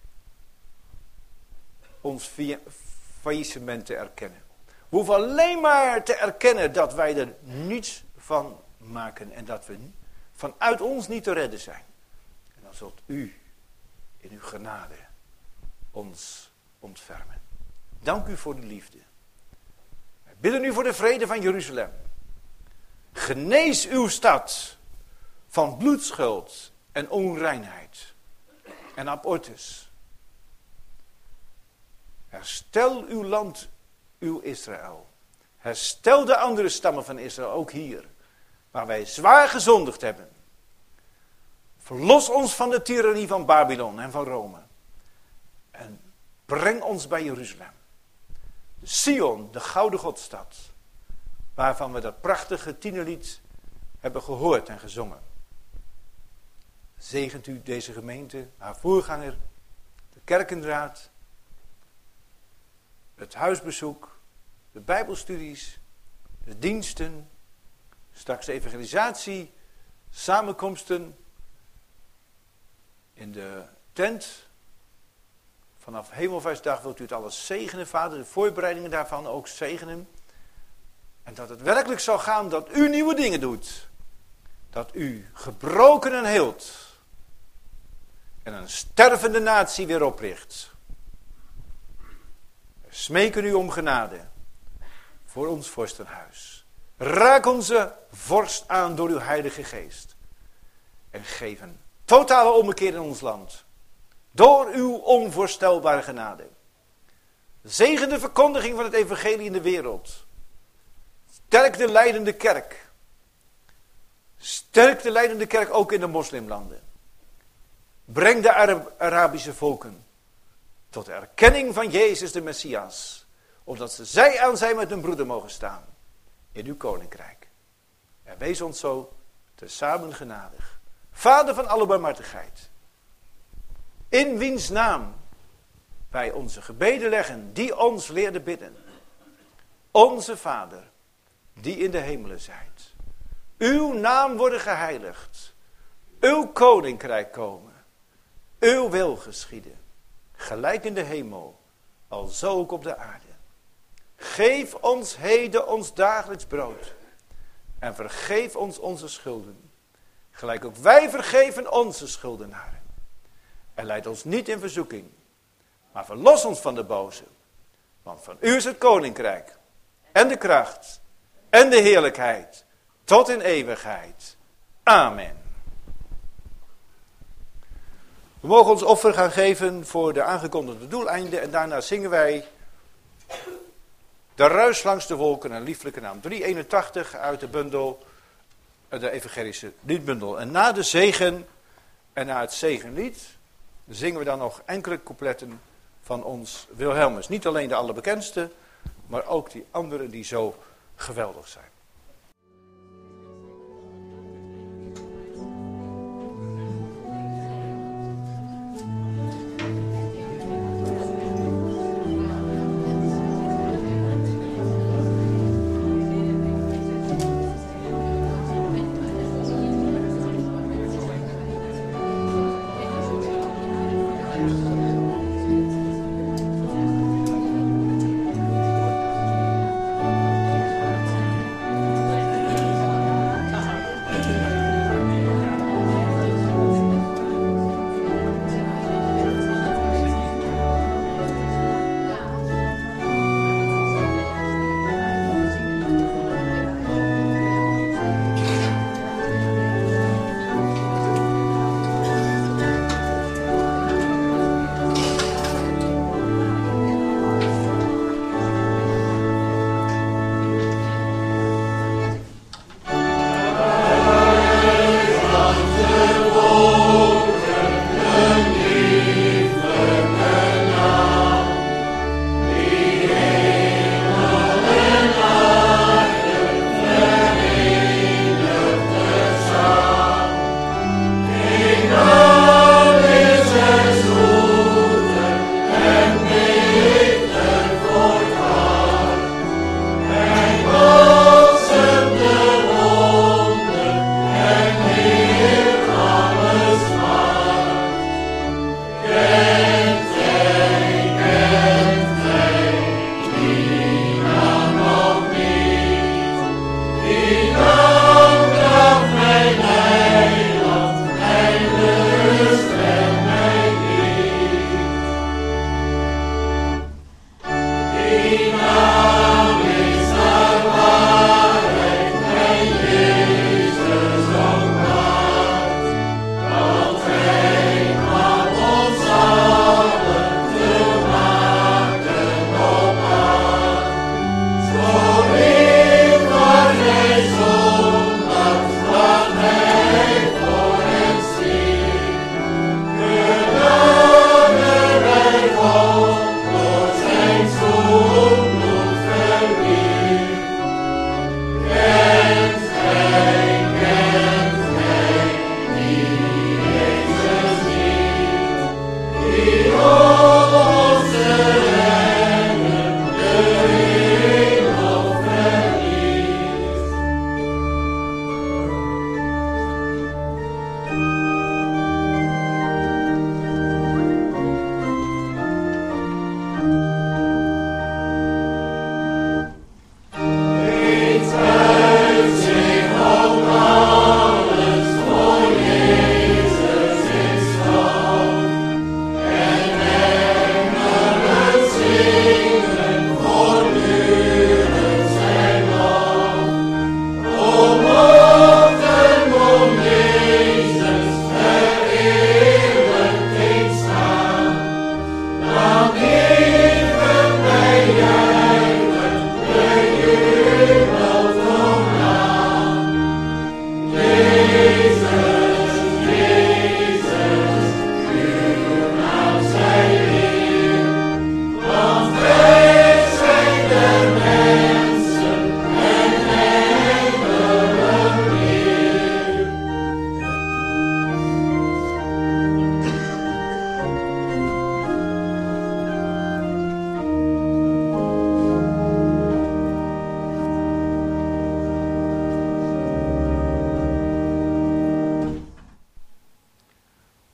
ons faillissement te erkennen. We hoeven alleen maar te erkennen dat wij er niets van maken en dat we vanuit ons niet te redden zijn. En dan zult u in uw genade ons ontfermen. Dank u voor de liefde. Wij bidden u voor de vrede van Jeruzalem. Genees uw stad van bloedschuld en onreinheid en abortus. Herstel uw land, uw Israël. Herstel de andere stammen van Israël, ook hier, waar wij zwaar gezondigd hebben. Verlos ons van de tirannie van Babylon en van Rome. En breng ons bij Jeruzalem. De Sion, de gouden Godstad, waarvan we dat prachtige tienerlied hebben gehoord en gezongen. Zegent u deze gemeente, haar voorganger, de kerkenraad, het huisbezoek, de bijbelstudies, de diensten, straks de evangelisatie, samenkomsten in de tent. Vanaf Hemelvaartsdag wilt u het alles zegenen, Vader, de voorbereidingen daarvan ook zegenen. En dat het werkelijk zal gaan dat u nieuwe dingen doet. Dat u gebrokenen heelt. En een stervende natie weer opricht. We smeken u om genade. Voor ons vorstenhuis. Raak onze vorst aan door uw heilige geest. En geef een totale ommekeer in ons land. Door uw onvoorstelbare genade. Zegen de verkondiging van het evangelie in de wereld. Sterk de leidende kerk. Sterk de leidende kerk ook in de moslimlanden. Breng de Arabische volken tot de erkenning van Jezus de Messias. Opdat ze zij aan zij met hun broeder mogen staan. In uw koninkrijk. En wees ons zo tezamen genadig. Vader van alle barmhartigheid. In wiens naam wij onze gebeden leggen, die ons leerde bidden. Onze Vader, die in de hemelen zijt. Uw naam worden geheiligd. Uw koninkrijk komen. Uw wil geschieden. Gelijk in de hemel, alzo ook op de aarde. Geef ons heden ons dagelijks brood. En vergeef ons onze schulden. Gelijk ook wij vergeven onze schuldenaren. En leid ons niet in verzoeking. Maar verlos ons van de boze. Want van u is het koninkrijk. En de kracht. En de heerlijkheid. Tot in eeuwigheid. Amen. We mogen ons offer gaan geven voor de aangekondigde doeleinden. En daarna zingen wij de ruis langs de wolken, een lieflijke naam. 381 uit de bundel, de evangelische liedbundel. En na de zegen en na het zegenlied zingen we dan nog enkele coupletten van ons Wilhelmus. Niet alleen de allerbekendste, maar ook die anderen die zo geweldig zijn.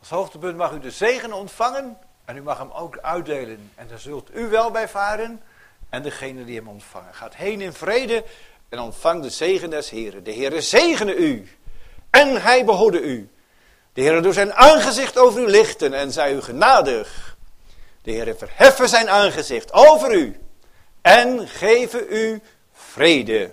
Als hoogtepunt mag u de zegen ontvangen en u mag hem ook uitdelen. En dan zult u wel bij varen en degene die hem ontvangen. Gaat heen in vrede en ontvang de zegen des Heren. De Heere zegene u en hij behoede u. De Heere doet zijn aangezicht over u lichten en zij u genadig. De Heere verheffen zijn aangezicht over u en geven u vrede.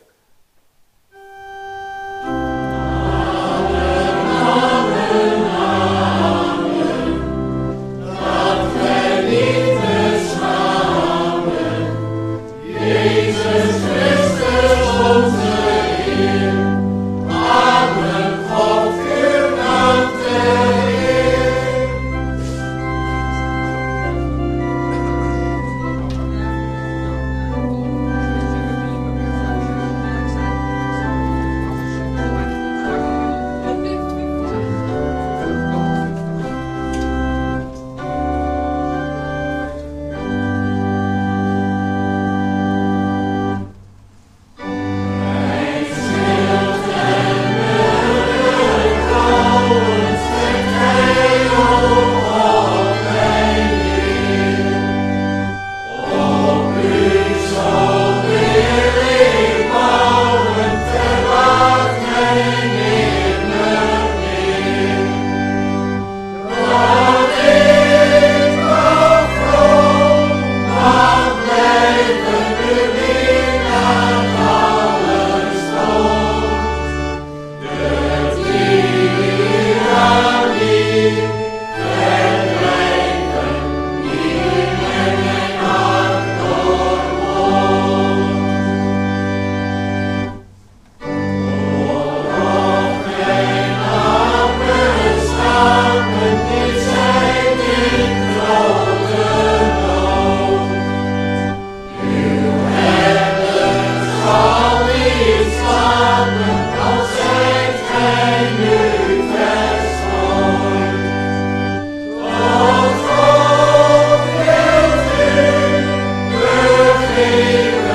Here